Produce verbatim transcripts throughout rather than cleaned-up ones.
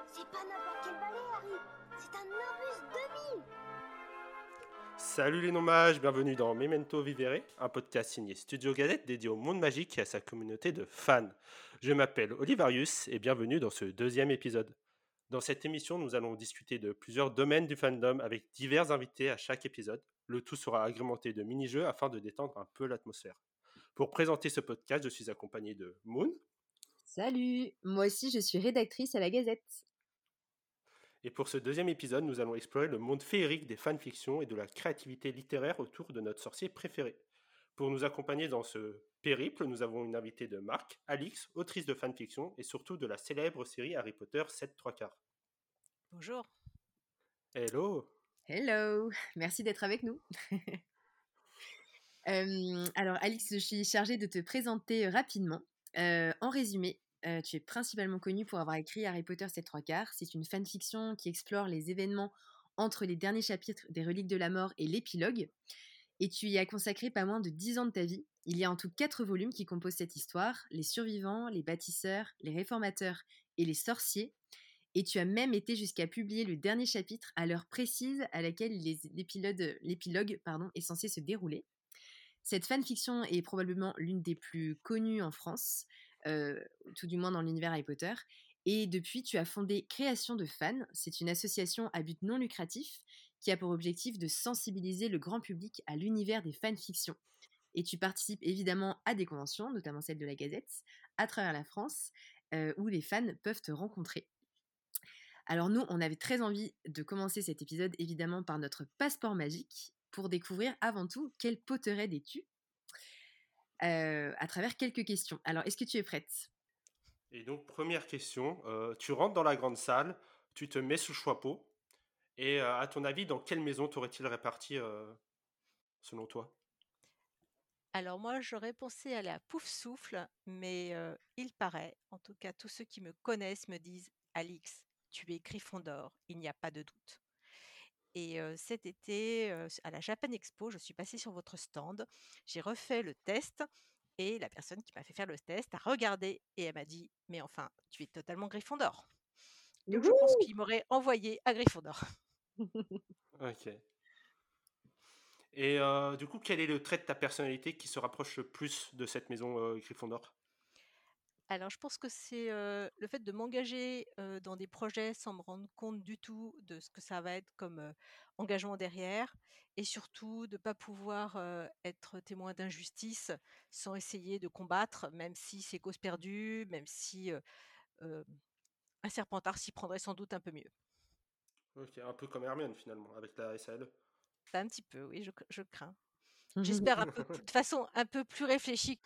C'est pas n'importe quel balai, Harry. C'est un Nimbus deux mille. Salut les non-mages, bienvenue dans Memento Vivere, un podcast signé Studio Gazette dédié au monde magique et à sa communauté de fans. Je m'appelle Olivarius et bienvenue dans ce deuxième épisode. Dans cette émission, nous allons discuter de plusieurs domaines du fandom avec divers invités à chaque épisode. Le tout sera agrémenté de mini-jeux afin de détendre un peu l'atmosphère. Pour présenter ce podcast, je suis accompagné de Moon. Salut, moi aussi je suis rédactrice à la Gazette. Et pour ce deuxième épisode, nous allons explorer le monde féerique des fanfictions et de la créativité littéraire autour de notre sorcier préféré. Pour nous accompagner dans ce périple, nous avons une invitée de marque, Alix, autrice de fanfiction et surtout de la célèbre série Harry Potter sept trois quarts. Bonjour. Hello. Hello, merci d'être avec nous. euh, alors Alix, je suis chargée de te présenter rapidement. Euh, en résumé, euh, tu es principalement connue pour avoir écrit Harry Potter sept trois quarts. C'est une fanfiction qui explore les événements entre les derniers chapitres des Reliques de la Mort et l'épilogue. Et tu y as consacré pas moins de dix ans de ta vie. Il y a en tout quatre volumes qui composent cette histoire, les survivants, les bâtisseurs, les réformateurs et les sorciers. Et tu as même été jusqu'à publier le dernier chapitre à l'heure précise à laquelle les, l'épilogue, l'épilogue pardon, est censé se dérouler. Cette fanfiction est probablement l'une des plus connues en France, euh, tout du moins dans l'univers Harry Potter. Et depuis, tu as fondé Création de Fans. C'est une association à but non lucratif qui a pour objectif de sensibiliser le grand public à l'univers des fanfictions. Et tu participes évidemment à des conventions, notamment celle de la Gazette, à travers la France, euh, où les fans peuvent te rencontrer. Alors nous, on avait très envie de commencer cet épisode évidemment par notre passeport magique pour découvrir avant tout quel Potterhead es-tu euh, à travers quelques questions. Alors, est-ce que tu es prête ? Et donc, première question, euh, tu rentres dans la grande salle, tu te mets sous chapeau, et euh, à ton avis, dans quelle maison t'aurais-il réparti euh, selon toi ? Alors moi, j'aurais pensé aller à Pouf Souffle, mais euh, il paraît, en tout cas tous ceux qui me connaissent me disent « Alix, tu es Gryffondor, il n'y a pas de doute ». Et euh, cet été, euh, à la Japan Expo, je suis passée sur votre stand, j'ai refait le test, et la personne qui m'a fait faire le test a regardé, et elle m'a dit « Mais enfin, tu es totalement Gryffondor ». Donc je pense Youhou. qu'il m'aurait envoyé à Gryffondor. Ok. Et euh, du coup, quel est le trait de ta personnalité qui se rapproche le plus de cette maison euh, Gryffondor ? Alors, je pense que c'est euh, le fait de m'engager euh, dans des projets sans me rendre compte du tout de ce que ça va être comme euh, engagement derrière, et surtout de ne pas pouvoir euh, être témoin d'injustice sans essayer de combattre, même si c'est cause perdue, même si euh, euh, un Serpentard s'y prendrait sans doute un peu mieux. Ok, un peu comme Hermione finalement, avec la S A L. Pas un petit peu, oui, je, je crains. J'espère un peu plus- de façon un peu plus réfléchie.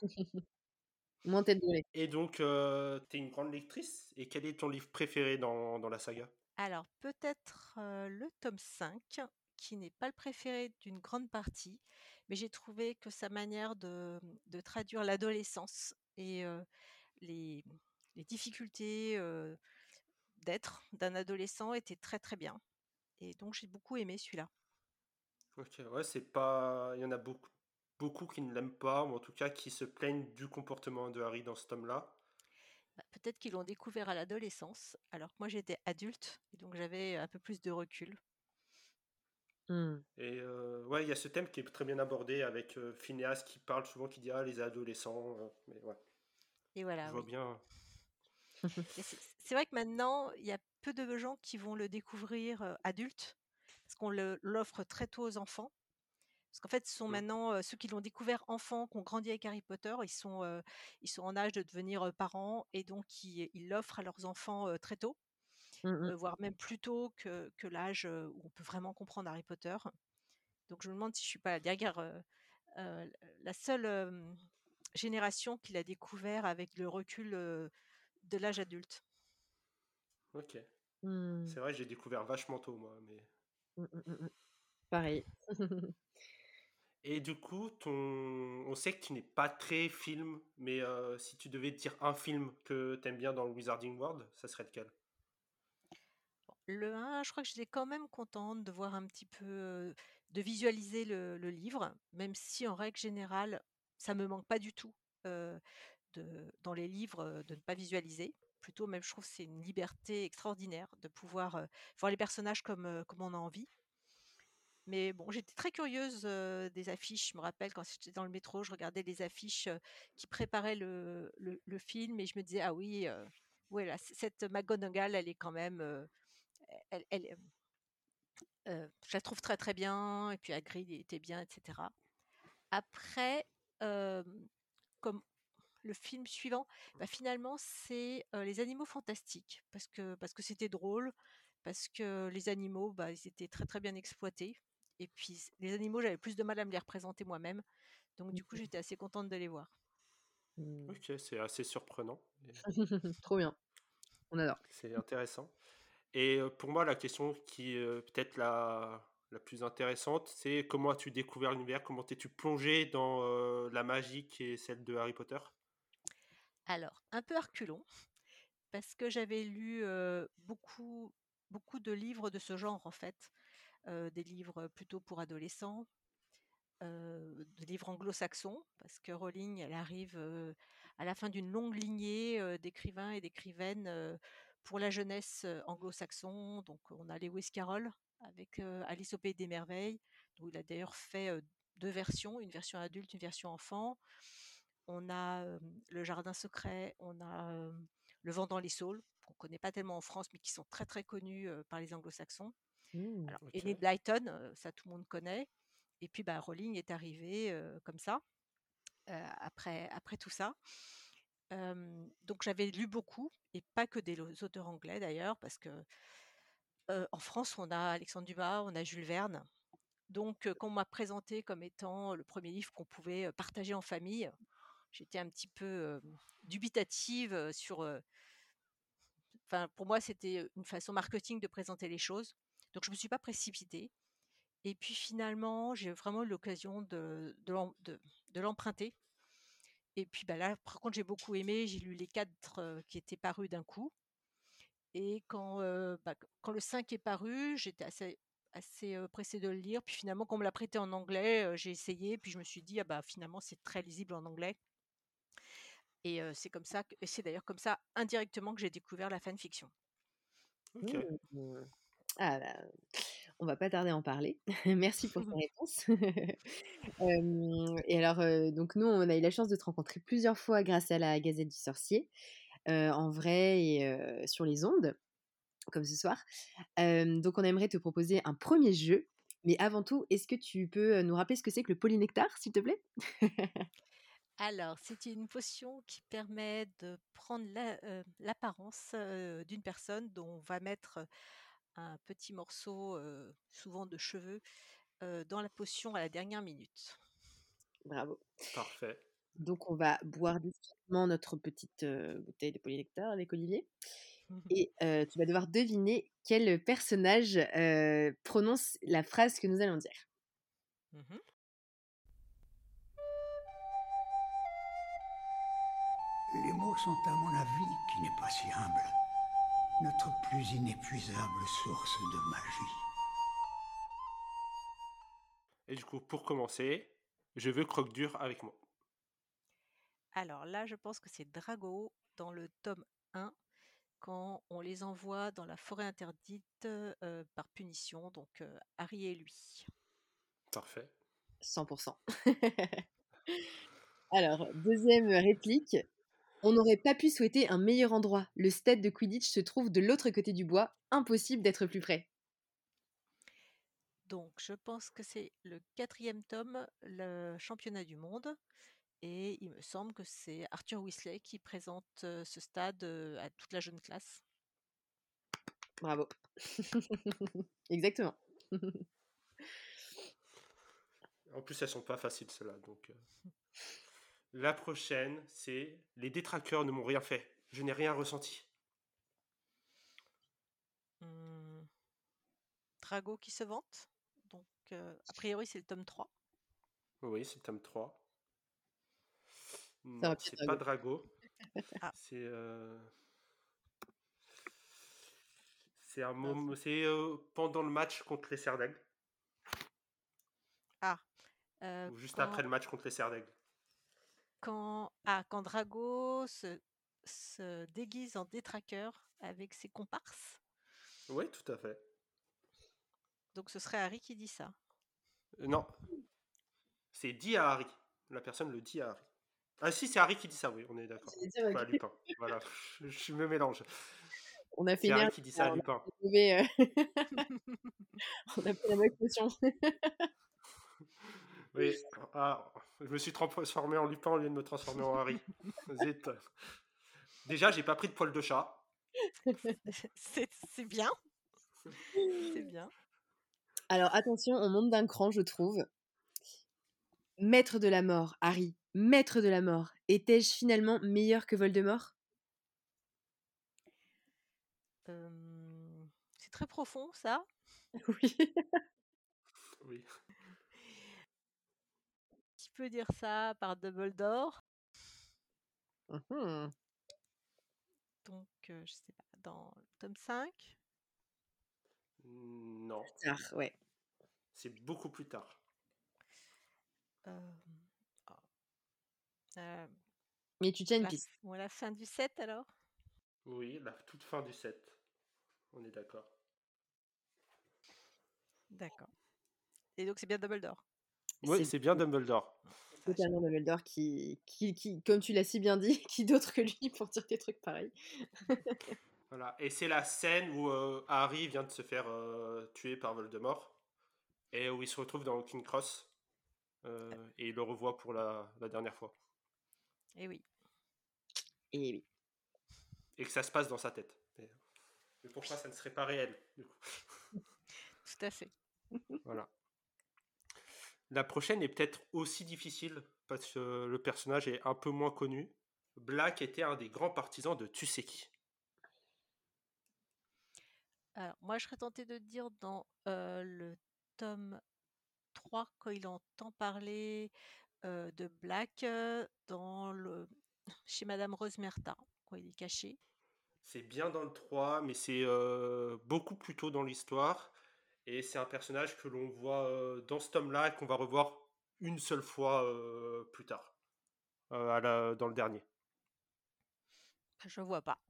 Moins tête brûlée. Et donc, euh, t'es une grande lectrice, et quel est ton livre préféré dans, dans la saga ? Alors, peut-être euh, le tome cinq, qui n'est pas le préféré d'une grande partie, mais j'ai trouvé que sa manière de, de traduire l'adolescence et euh, les, les difficultés euh, d'être d'un adolescent était très très bien. Et donc, j'ai beaucoup aimé celui-là. Ok, ouais, c'est pas. Il y en a beaucoup, beaucoup qui ne l'aiment pas, ou en tout cas qui se plaignent du comportement de Harry dans ce tome-là. Bah, peut-être qu'ils l'ont découvert à l'adolescence, alors que moi j'étais adulte, et donc j'avais un peu plus de recul. Hmm. Et euh, ouais, il y a ce thème qui est très bien abordé avec euh, Phineas qui parle souvent, qui dit ah, les adolescents. euh, mais ouais, Et je voilà, vois oui. bien. Mais c'est c'est vrai que maintenant, il y a peu de gens qui vont le découvrir euh, adulte, parce qu'on le- l'offre très tôt aux enfants. Parce qu'en fait, ce sont Hmm. maintenant euh, ceux qui l'ont découvert enfants, qui ont grandi avec Harry Potter, ils sont, euh, ils sont en âge de devenir euh, parents, et donc ils ils l'offrent à leurs enfants euh, très tôt, Hmm, euh, voire même plus tôt que, que l'âge euh, où on peut vraiment comprendre Harry Potter. Donc je me demande si je suis pas derrière euh, euh, la seule euh, génération qui l'a découvert avec le recul euh, de l'âge adulte. Ok. hmm, C'est vrai, j'ai découvert vachement tôt, moi. Mais... hmm, hmm, hmm, hmm. Pareil. Et du coup, ton... on sait que tu n'es pas très film, mais euh, si tu devais dire un film que t'aimes bien dans le Wizarding World, ça serait lequel? Le un, je crois que j'étais quand même contente de voir un petit peu, heu, de visualiser le le livre, même si en règle générale, ça me manque pas du tout, heu, de dans les livres, heu, de ne pas visualiser. plutôt même, je trouve, c'est une liberté extraordinaire de pouvoir euh, voir les personnages comme, euh, comme on a envie. Mais bon, j'étais très curieuse euh, des affiches. Je me rappelle quand j'étais dans le métro, je regardais les affiches euh, qui préparaient le, le, le film et je me disais, ah oui, euh, ouais, là, c- cette McGonagall, elle est quand même, euh, elle, elle, euh, je la trouve très très bien. Et puis Hagrid il était bien, et cetera. Après, euh, comme le film suivant, bah, finalement, c'est euh, les animaux fantastiques parce que parce que c'était drôle, parce que les animaux, bah, ils étaient très très bien exploités. Et puis c- les animaux, j'avais plus de mal à me les représenter moi-même, donc du coup, j'étais assez contente de les voir. Mmh. Ok, c'est assez surprenant. Et Trop bien, on adore. c'est intéressant. Et euh, pour moi, la question qui est euh, peut-être la, la plus intéressante, c'est comment as-tu découvert l'univers? Comment t'es-tu plongé dans euh, la magie qui est celle de Harry Potter? Alors, un peu à reculons, parce que j'avais lu euh, beaucoup beaucoup de livres de ce genre en fait, euh, des livres plutôt pour adolescents, euh, de livres anglo-saxons, parce que Rowling, elle arrive euh, à la fin d'une longue lignée euh, d'écrivains et d'écrivaines euh, pour la jeunesse euh, anglo-saxon. Donc, on a Lewis Carroll avec euh, Alice au Pays des Merveilles, où il a d'ailleurs fait euh, deux versions, une version adulte, une version enfant. On a euh, Le Jardin secret, on a euh, Le Vent dans les saules, qu'on ne connaît pas tellement en France, mais qui sont très très connus euh, par les anglo-saxons. Mmh. Alors, Ok, Enid Blyton, euh, ça tout le monde connaît. Et puis, bah, Rowling est arrivée euh, comme ça, euh, après, après tout ça. Euh, donc, j'avais lu beaucoup, et pas que des auteurs anglais d'ailleurs, parce que euh, en France, on a Alexandre Dumas, on a Jules Verne. Donc, euh, quand on m'a présenté comme étant le premier livre qu'on pouvait euh, partager en famille, j'étais un petit peu euh, dubitative euh, sur. euh, Enfin, pour moi, c'était une façon marketing de présenter les choses. Donc, je ne me suis pas précipitée. Et puis finalement, j'ai vraiment eu l'occasion de, de, l'em- de- de l'emprunter. Et puis bah là, par contre, j'ai beaucoup aimé. J'ai lu les quatre euh, qui étaient parus d'un coup. Et quand, euh, bah, quand le cinq est paru, j'étais assez, assez euh, pressée de le lire. Puis finalement, quand on me l'a prêté en anglais, euh, j'ai essayé. Puis je me suis dit, ah bah finalement, c'est très lisible en anglais. Et euh, c'est comme ça, que, et c'est d'ailleurs comme ça, indirectement, que j'ai découvert la fanfiction. ok. Mmh. Ah bah, on va pas tarder à en parler. Merci pour ta réponse. Hem et alors, heu, donc nous, on a eu la chance de te rencontrer plusieurs fois grâce à la Gazette du Sorcier, heu, en vrai et heu, sur les ondes, comme ce soir. Hem, donc on aimerait te proposer un premier jeu, mais avant tout, est-ce que tu peux, heu, nous rappeler ce que c'est que le polynectar, s'il te plaît? Alors, c'est une potion qui permet de prendre la- euh, l'apparence euh, d'une personne dont on va mettre un petit morceau, euh, souvent de cheveux, euh, dans la potion à la dernière minute. Bravo. Parfait. Donc on va boire discrètement notre petite, heu, bouteille de polynectar avec Olivier et heu, tu vas devoir deviner quel personnage, heu, prononce la phrase que nous allons dire. Mhm. Les mots sont, à mon avis, qui n'est pas si humble, notre plus inépuisable source de magie. Et du coup, pour commencer, je veux Croque-Dur avec moi. Alors là, je pense que c'est Drago dans le tome un, quand on les envoie dans la forêt interdite euh, par punition, donc euh, Harry et lui. Parfait. cent pour cent. Alors, deuxième réplique. On n'aurait pas pu souhaiter un meilleur endroit. Le stade de Quidditch se trouve de l'autre côté du bois. Impossible d'être plus près. Donc, je pense que c'est le quatrième tome, le championnat du monde. Et il me semble que c'est Arthur Weasley qui présente euh, ce stade euh, à toute la jeune classe. Bravo. Exactement. En plus, elles sont pas faciles, celles-là. Donc, euh. La prochaine, c'est les détraqueurs ne m'ont rien fait. Je n'ai rien ressenti. Hum, Drago qui se vante. Donc, euh, a priori, c'est le tome trois. Oui, c'est le tome trois. Ça Non, aurait pu être c'est pas Drago. Drago. Ah, C'est euh, c'est un mince. moment, c'est euh, pendant le match contre les Serres d'Aigle, Ah, euh, ou juste quand, après le match contre les Serres d'Aigle. quand, ah, quand Drago se, se déguise en détraqueur avec ses comparses. Oui, tout à fait. Donc ce serait Harry qui dit ça. Euh, non, c'est dit à Harry. La personne le dit à Harry. Ah si, c'est Harry qui dit ça, oui, on est d'accord. J'allais dire, Pas ok. Lupin. Voilà, je, je me mélange. On a fait C'est une Harry erreur. qui dit ça à On a Lupin. trouvé, euh, on a pris la mauvaise potion. Oui, ah, je me suis transformé en Lupin au lieu de me transformer en Harry. Zut. Déjà, j'ai pas pris de poil de chat. c'est, c'est bien. C'est bien. Alors attention, on monte d'un cran, je trouve. Maître de la mort, Harry, maître de la mort, étais-je finalement meilleur que Voldemort? Euh, c'est très profond, ça. Oui. Oui. Tu peux dire ça par Dumbledore. Mhm. Donc, euh, je sais pas, dans le tome cinq. Non, Tard, ouais. c'est beaucoup plus tard. Euh, oh. Euh, Mais tu tiens une la, piste. ou à la fin du sept, alors. Oui, la toute fin du set. On est d'accord. D'accord. Et donc, c'est bien Dumbledore. Oui, C'est c'est bien Dumbledore. Ça, j'ai- totalement Dumbledore qui, qui, qui, comme tu l'as si bien dit, qui d'autre que lui pour dire des trucs pareils. Voilà. Et c'est la scène où euh, Harry vient de se faire euh, tuer par Voldemort et où il se retrouve dans King Cross euh, et il le revoit pour la, la dernière fois. Eh oui. Et oui. Et que ça se passe dans sa tête. Mais, mais pourquoi ça ne serait pas réel du coup. Tout à fait. Voilà. La prochaine est peut-être aussi difficile parce que le personnage est un peu moins connu. Black était un des grands partisans de tu sais qui. Alors, moi, je serais tentée de dire dans euh, le tome trois, quand il entend parler euh, de Black euh, dans le... chez Madame Rosemerta, quand il est caché. C'est bien dans le trois, mais c'est euh, beaucoup plus tôt dans l'histoire. Et c'est un personnage que l'on voit euh, dans ce tome-là et qu'on va revoir une seule fois euh, plus tard, euh, à la- dans le dernier. Je vois pas.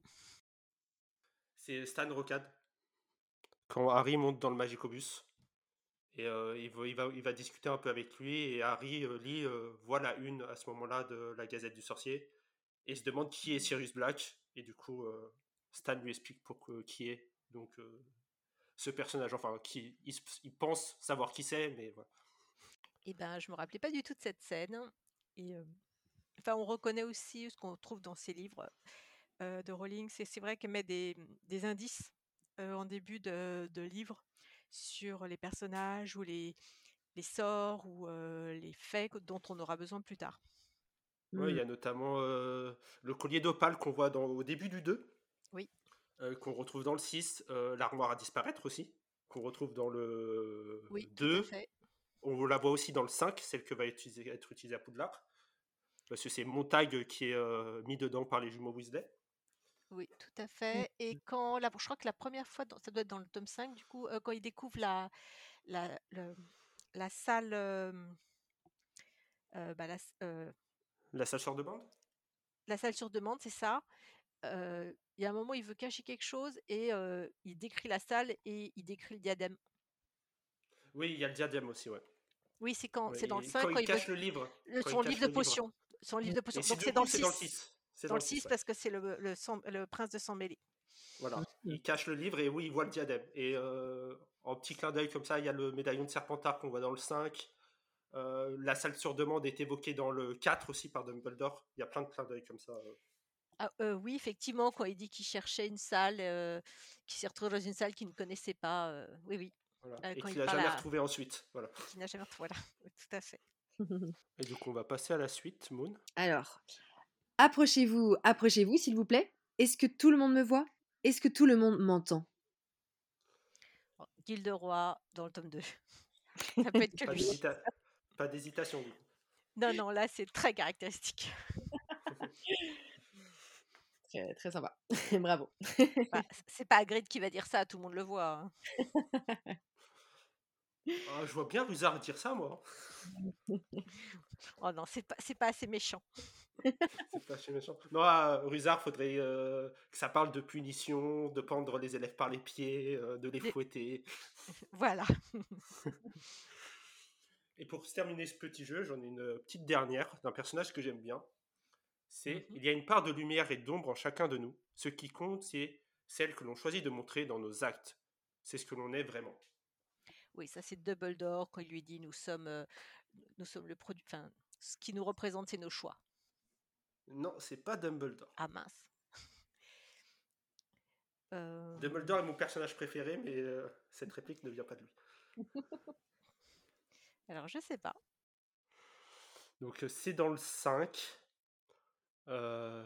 C'est Stan Rocade, quand Harry monte dans le Magicobus. Et euh, il, va, il, va, il va discuter un peu avec lui. Et Harry euh, lit, euh, voit la une à ce moment-là de la Gazette du Sorcier. Et se demande qui est Sirius Black. Et du coup, euh, Stan lui explique pour que, qui est. Donc, euh, ce personnage, enfin, qui, il, il pense savoir qui c'est, mais voilà. Eh ben, je me rappelais pas du tout de cette scène. Et euh, enfin, on reconnaît aussi ce qu'on trouve dans ces livres euh, de Rowling. C'est, c'est vrai qu'elle met des, des indices euh, en début de, de livre sur les personnages ou les, les sorts ou euh, les faits dont on aura besoin plus tard. Ouais, il Hmm. y a notamment euh, le collier d'opale qu'on voit dans, au début du deux, Oui. euh, qu'on retrouve dans le six, euh, l'armoire à disparaître aussi, qu'on retrouve dans le Oui, tout à deux. fait. On la voit aussi dans le cinq, celle que va utiliser, être utilisée à Poudlard, parce que c'est Montague qui est euh, mis dedans par les jumeaux Weasley. Oui, tout à fait. Et quand la, je crois que la première fois, dans- ça doit être dans le tome cinq, du coup, euh, quand il découvre la, la, le- la salle, euh, euh, bah, la, s- euh, La sage de bande. la salle sur demande, c'est ça. Euh, Il y a un moment, il veut cacher quelque chose et euh, il décrit la salle et il décrit le diadème. Oui, il y a le diadème aussi, ouais. Oui, c'est quand, Ouais, c'est dans le et cinq quand quand il il veut cache le livre, le- quand il son livre cache de le livre. potions. Son livre de Et potions. c'est Donc du c'est dans coup, le c'est dans le six. six. C'est Dans dans le le six, six ouais. parce que c'est le, le, sang- le prince de sang mêlé. Voilà, il cache le livre et oui, il voit le diadème. Et euh, en petit clin d'œil comme ça, il y a le médaillon de Serpentard qu'on voit dans le cinq. Euh, la salle sur demande est évoquée dans le quatre aussi par Dumbledore. Il y a plein de clins d'œil comme ça. euh. Ah, euh, oui, effectivement, quand il dit qu'il cherchait une salle, euh, qu'il s'est retrouvé dans une salle qu'il ne connaissait pas. euh, oui, oui. Voilà. Euh, Et quand il qu'il a parle jamais à... retrouvé ensuite. Voilà. et qu'il n'a jamais retrouvé. Voilà, oui, tout à fait. Et donc on va passer à la suite, Moon. Alors, approchez-vous, approchez-vous, s'il vous plaît. Est-ce que tout le monde me voit? Est-ce que tout le monde m'entend? Bon, Gilderoy dans le tome deux. Ça peut être que Pas, lui. d'hésita- pas d'hésitation du coup. Non, non, là, c'est très caractéristique. Très, très sympa. Bravo. Bah, c- c'est pas Hagrid qui va dire ça, tout le monde le voit. hein. Ah, je vois bien Ruzard dire ça, moi. Oh non, c'est pas, c'est pas assez méchant. C'est pas chez méchant. Non, à Rusard, faudrait euh, que ça parle de punition, de pendre les élèves par les pieds, euh, de les Des- fouetter. Voilà. Et pour se terminer ce petit jeu, j'en ai une petite dernière d'un personnage que j'aime bien. C'est Mhm. il y a une part de lumière et d'ombre en chacun de nous. Ce qui compte, c'est celle que l'on choisit de montrer dans nos actes. C'est ce que l'on est vraiment. Oui, ça c'est Dumbledore quand il lui dit nous sommes, euh, nous sommes le produit, enfin, ce qui nous représente, c'est nos choix. Non, c'est pas Dumbledore. Ah mince. Euh, Dumbledore est mon personnage préféré, mais euh, cette réplique ne vient pas de lui. Alors je sais pas. Donc euh, c'est dans le cinq. Euh,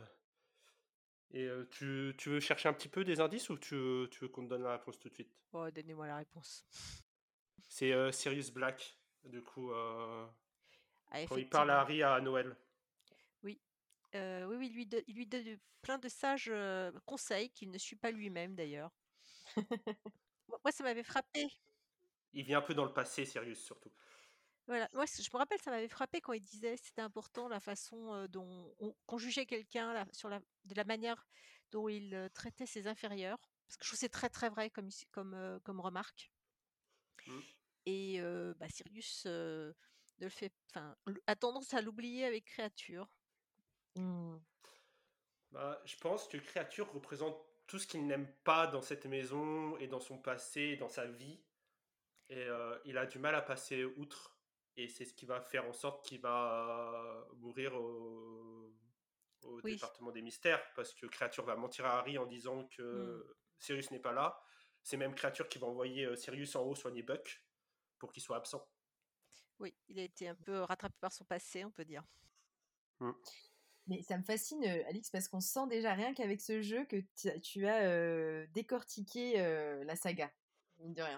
et euh, tu, tu veux chercher un petit peu des indices ou tu, veux- tu veux qu'on te donne la réponse tout de suite? Oh, donnez-moi la réponse. C'est euh, Sirius Black, du coup, euh, Ah, quand il parle à effectivement. Harry à Noël. Oui. Euh, oui, oui, il lui, do- il lui donne plein de sages euh, conseils qu'il ne suit pas lui-même d'ailleurs. Moi, moi, ça m'avait frappé. Il vient un peu dans le passé, Sirius, surtout. Voilà. Moi, c- je me rappelle, ça m'avait frappé quand il disait c'était important la façon euh, dont on, qu'on jugeait quelqu'un la- sur la, de la manière dont il euh, traitait ses inférieurs. Parce que je trouve que c'est très très vrai comme, ici- comme, euh, comme remarque. Hmm. Et euh, bah, Sirius euh, ne le fait, enfin, l- a tendance à l'oublier avec Créature. Hmm. Bah, je pense que Créature représente tout ce qu'il n'aime pas dans cette maison et dans son passé et dans sa vie. Et euh, il a du mal à passer outre. Et c'est ce qui va faire en sorte qu'il va mourir au, au Oui. département des mystères. Parce que Créature va mentir à Harry en disant Hmm. que Sirius n'est pas là. C'est même Créature qui va envoyer euh, Sirius en haut soigner Buck pour qu'il soit absent. Oui, il a été un peu rattrapé par son passé, on peut dire. Hmm. Mais ça me fascine, euh, Alix, parce qu'on sent déjà rien qu'avec ce jeu que tu tu as euh, décortiqué euh, la saga, mine de rien.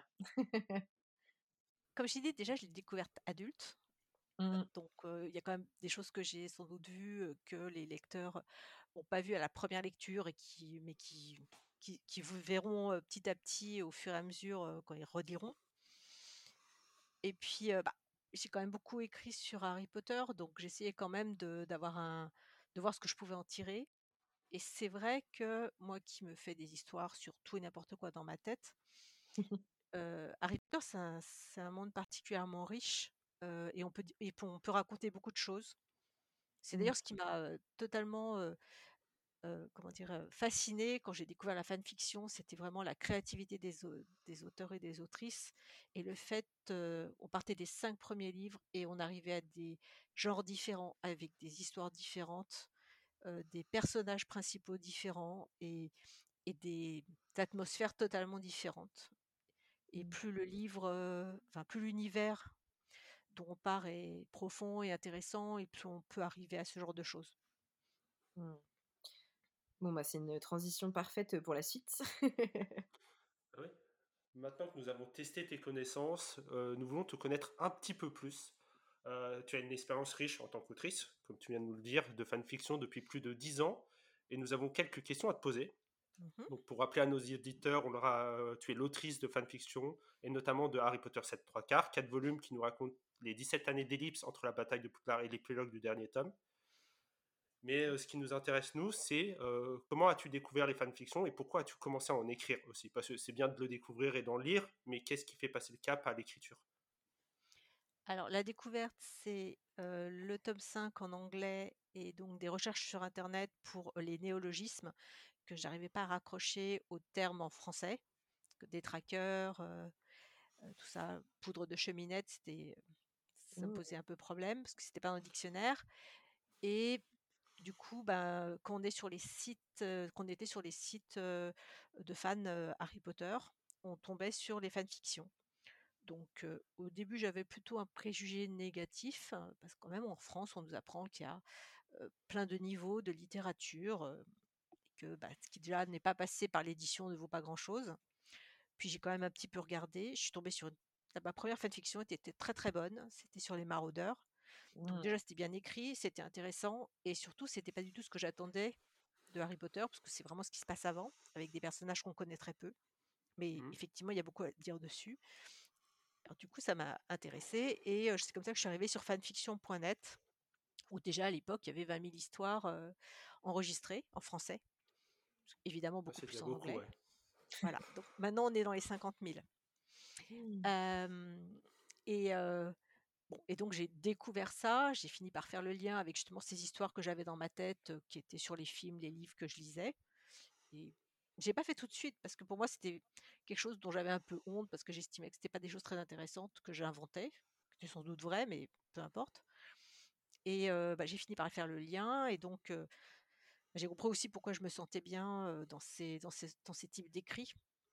Comme je l'ai dit, déjà, je l'ai découverte adulte. Euh, Hmm. Donc, euh, il y a quand même des choses que j'ai sans doute vues euh, que les lecteurs n'ont pas vues à la première lecture, et qui, mais qui, qui, qui vous verront euh, petit à petit au fur et à mesure euh, quand ils reliront. Et puis, euh, bah, j'ai quand même beaucoup écrit sur Harry Potter, donc j'essayais quand même de, d'avoir un, de voir ce que je pouvais en tirer. Et c'est vrai que moi qui me fais des histoires sur tout et n'importe quoi dans ma tête, euh, Harry Potter, c'est un, c'est un monde particulièrement riche, euh, et on peut, di- et on peut raconter beaucoup de choses. C'est Hmm. d'ailleurs ce qui m'a euh, totalement euh, euh, comment dire, euh, fascinée quand j'ai découvert la fanfiction. C'était vraiment la créativité des, au- des auteurs et des autrices, et le fait, euh, on partait des cinq premiers livres et on arrivait à des genres différents, avec des histoires différentes, euh, des personnages principaux différents, et, et des atmosphères totalement différentes. Et Hmm. plus le livre, euh, enfin plus l'univers dont on part est profond et intéressant, et plus on peut arriver à ce genre de choses. Hmm. Bon, bah, c'est une transition parfaite pour la suite. Ah ouais. Maintenant que nous avons testé tes connaissances, euh, nous voulons te connaître un petit peu plus. Euh, tu as une expérience riche en tant qu'autrice, comme tu viens de nous le dire, de fanfiction depuis plus de dix ans, et nous avons quelques questions à te poser. Mhm. Donc pour rappeler à nos éditeurs, on leur a, euh, tu es l'autrice de fanfiction, et notamment de Harry Potter sept trois quarts, quatre volumes qui nous racontent les dix-sept années d'ellipse entre la bataille de Poudlard et l'épilogue du dernier tome. Mais euh, ce qui nous intéresse, nous, c'est euh, comment as-tu découvert les fanfictions et pourquoi as-tu commencé à en écrire aussi? Parce que c'est bien de le découvrir et d'en lire, mais qu'est-ce qui fait passer le cap à l'écriture? Alors, la découverte, c'est euh, le tome cinq en anglais, et donc des recherches sur Internet pour les néologismes que je n'arrivais pas à raccrocher aux termes en français. Parce que détraqueur, euh, euh, tout ça, poudre de cheminette, c'était, ça me Hmm. posait un peu problème parce que c'était pas dans le dictionnaire. Et du coup, ben, quand on est sur les sites, euh, quand on était sur les sites euh, de fans euh, Harry Potter, on tombait sur les fanfictions. Donc, euh, au début, j'avais plutôt un préjugé négatif, hein, parce que quand même en France, on nous apprend qu'il y a euh, plein de niveaux de littérature, euh, et que bah, ce qui déjà n'est pas passé par l'édition ne vaut pas grand-chose. Puis j'ai quand même un petit peu regardé. Je suis tombée sur une- la- ma première fanfiction était, était très très bonne. C'était sur les maraudeurs. Donc Hmm. déjà, c'était bien écrit, c'était intéressant, et surtout, c'était pas du tout ce que j'attendais de Harry Potter, parce que c'est vraiment ce qui se passe avant, avec des personnages qu'on connaît très peu. Mais Hmm. effectivement, il y a beaucoup à dire dessus. Alors, du coup, ça m'a intéressée, et euh, c'est comme ça que je suis arrivée sur fanfiction point net. où déjà à l'époque, il y avait vingt mille histoires euh, enregistrées en français, évidemment Ah, beaucoup c'est plus déjà en beaucoup, anglais. ouais. Voilà, donc maintenant on est dans les cinquante mille. Mmh. Euh, et, euh, bon, et donc j'ai découvert ça, j'ai fini par faire le lien avec justement ces histoires que j'avais dans ma tête, euh, qui étaient sur les films, les livres que je lisais. Et j'ai pas fait tout de suite parce que pour moi c'était quelque chose dont j'avais un peu honte parce que j'estimais que c'était pas des choses très intéressantes que j'inventais, qui étaient sans doute vraies, mais peu importe. Et euh, bah, j'ai fini par faire le lien et donc euh, j'ai compris aussi pourquoi je me sentais bien euh, dans ces, dans ces, dans ces types d'écrits.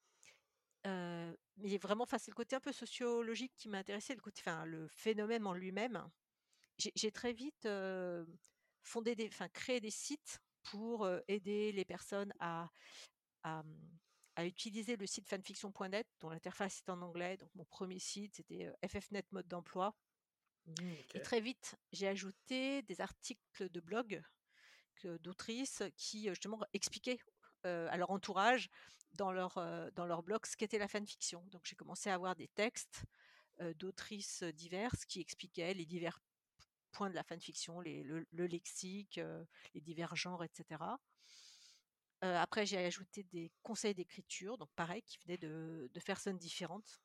Euh, mais vraiment, enfin, c'est le côté un peu sociologique qui m'a intéressé, le côté, enfin, le phénomène en lui-même. J'ai j'ai très vite euh, fondé des, enfin, créé des sites pour euh, aider les personnes à, à, à utiliser le site fanfiction point net, dont l'interface est en anglais. Donc mon premier site, c'était euh, F F net mode d'emploi. Mmh. Ok. Et très vite, j'ai ajouté des articles de blog que- d'autrices qui euh, justement expliquaient euh, à leur entourage dans leur, euh, dans leur blog ce qu'était la fanfiction. Donc j'ai commencé à avoir des textes euh, d'autrices diverses qui expliquaient les divers points de la fanfiction, les, le, le lexique, euh, les divers genres, et cetera. Euh, après, j'ai ajouté des conseils d'écriture, donc pareil, qui venaient de, de personnes différentes.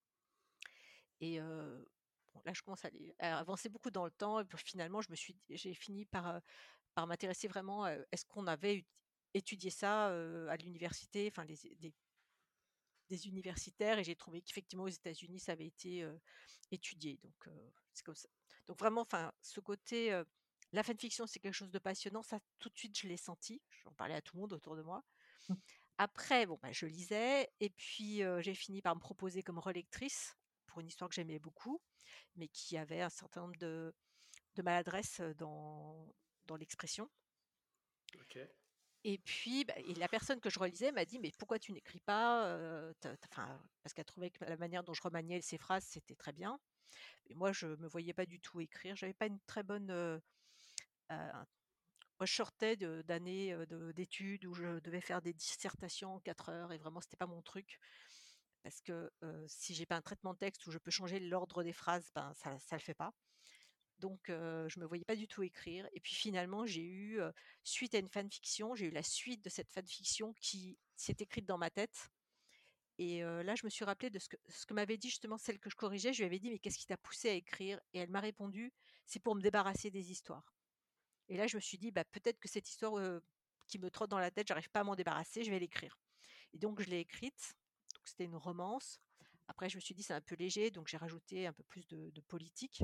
Et euh, bon, là, je commence à, aller- à avancer beaucoup dans le temps. Et puis finalement, je me suis, j'ai fini par, euh, par m'intéresser vraiment à est-ce qu'on avait ut- étudié ça euh, à l'université, enfin les, des, des universitaires, et j'ai trouvé qu'effectivement aux États-Unis ça avait été euh, étudié. Donc euh, c'est comme ça. Donc vraiment, enfin ce côté, euh, la fanfiction c'est quelque chose de passionnant. Ça tout de suite je l'ai senti. J'en parlais à tout le monde autour de moi. Après, bon, bah, je lisais et puis euh, j'ai fini par me proposer comme relectrice pour une histoire que j'aimais beaucoup, mais qui avait un certain nombre de, de maladresses dans, dans l'expression. Ok. Et puis, bah, et la personne que je relisais m'a dit: «Mais pourquoi tu n'écris pas?» euh, t'as- t'as- enfin, parce qu'elle trouvait que la manière dont je remaniais ces phrases, c'était très bien. Et moi, je me voyais pas du tout écrire. J'avais pas une très bonne. Euh, euh, moi, je sortais de- d'années euh, de- d'études où je devais faire des dissertations en quatre heures et vraiment, c'était pas mon truc. Parce que euh, si j'ai pas un traitement de texte où je peux changer l'ordre des phrases, ben ça, ça le fait pas. Donc, euh, je me voyais pas du tout écrire. Et puis finalement, j'ai eu, euh, suite à une fanfiction, j'ai eu la suite de cette fanfiction qui s'est écrite dans ma tête. Et euh, là, je me suis rappelé de ce que, ce que m'avait dit justement celle que je corrigeais. Je lui avais dit: «Mais qu'est-ce qui t'a poussé à écrire?» Et elle m'a répondu: «C'est pour me débarrasser des histoires.» Et là, je me suis dit: «Bah, peut-être que cette histoire euh, qui me trotte dans la tête, j'arrive pas à m'en débarrasser, je vais l'écrire.» Et donc, je l'ai écrite. Donc, c'était une romance. Après, je me suis dit: «C'est un peu léger», donc j'ai rajouté un peu plus de, de politique.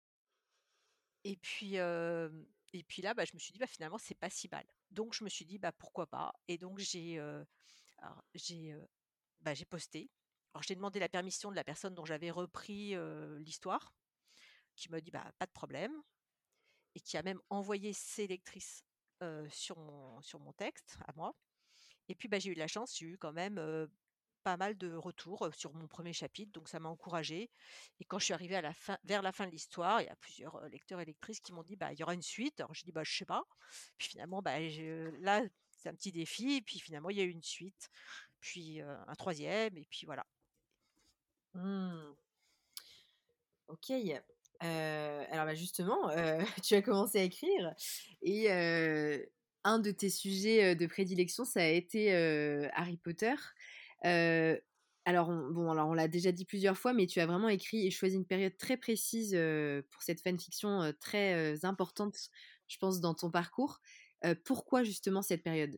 Et puis, hem et puis là, bah, je me suis dit: «Bah, finalement, c'est pas si mal.» Donc je me suis dit: «Bah, pourquoi pas?» Et donc j'ai, heu, alors j'ai, heu, bah, j'ai posté. Alors j'ai demandé la permission de la personne dont j'avais repris, heu, l'histoire, qui m'a dit: «Bah, pas de problème», et qui a même envoyé ses lectrices, heu, sur mon sur mon texte à moi. Et puis, bah, j'ai eu de la chance, j'ai eu quand même, heu, pas mal de retours, heu, sur mon premier chapitre, donc ça m'a encouragée. Et quand je suis arrivée à la fin vers la fin de l'histoire, il y a plusieurs, heu, lecteurs et lectrices qui m'ont dit: «Bah, il y aura une suite.» Alors j'ai dit: «Bah, je sais pas.» Puis finalement, bah, je là, c'est un petit défi, puis finalement, il y a eu une suite, puis, heu, un troisième, et puis voilà. Mmh. OK. Heu, alors, bah, justement, heu, tu as commencé à écrire et heu, un de tes sujets, heu, de prédilection, ça a été, heu, Harry Potter. Heu, alors on bon, alors on l'a déjà dit plusieurs fois, mais tu as vraiment écrit et choisi une période très précise, heu, pour cette fanfiction, heu, très, heu, importante, je pense, dans ton parcours. Heu, pourquoi justement cette période?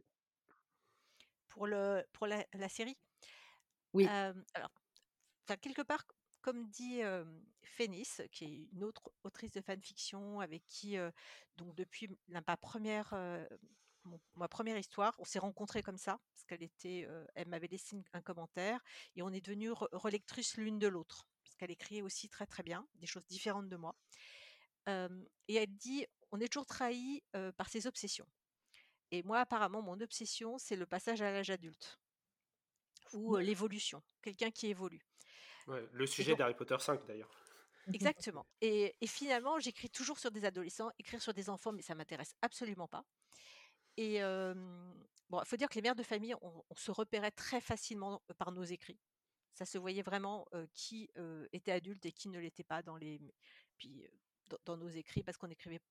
Pour le pour la la série, Oui. hem, alors, enfin, quelque part, c comme dit, hem, Fénis, qui est une autre autrice de fanfiction avec qui, heu, donc depuis m la ma première, heu, mon ma première histoire, on s'est rencontrés comme ça, parce qu'elle était, heu, elle m'avait laissé une un commentaire et on est devenues re relectrices l'une de l'autre, parce qu'elle écrit aussi très, très bien, des choses différentes de moi. Hem et elle dit: «On est toujours trahi, heu, par ses obsessions.» Et moi, apparemment, mon obsession, c'est le passage à l'âge adulte ou, heu, l'évolution, quelqu'un qui évolue. Ouais, le Et sujet donc d'Harry Potter cinq d'ailleurs. exactement. Et et finalement, j'écris toujours sur des adolescents. Écrire sur des enfants, mais ça m'intéresse absolument pas. Et hem, bon, il faut dire que les mères de famille, on on se repérait très facilement, heu, par nos écrits. Ça se voyait vraiment, heu, qui, heu, était adulte et qui ne l'était pas dans les puis, heu, dans dans nos écrits parce qu'on écrivait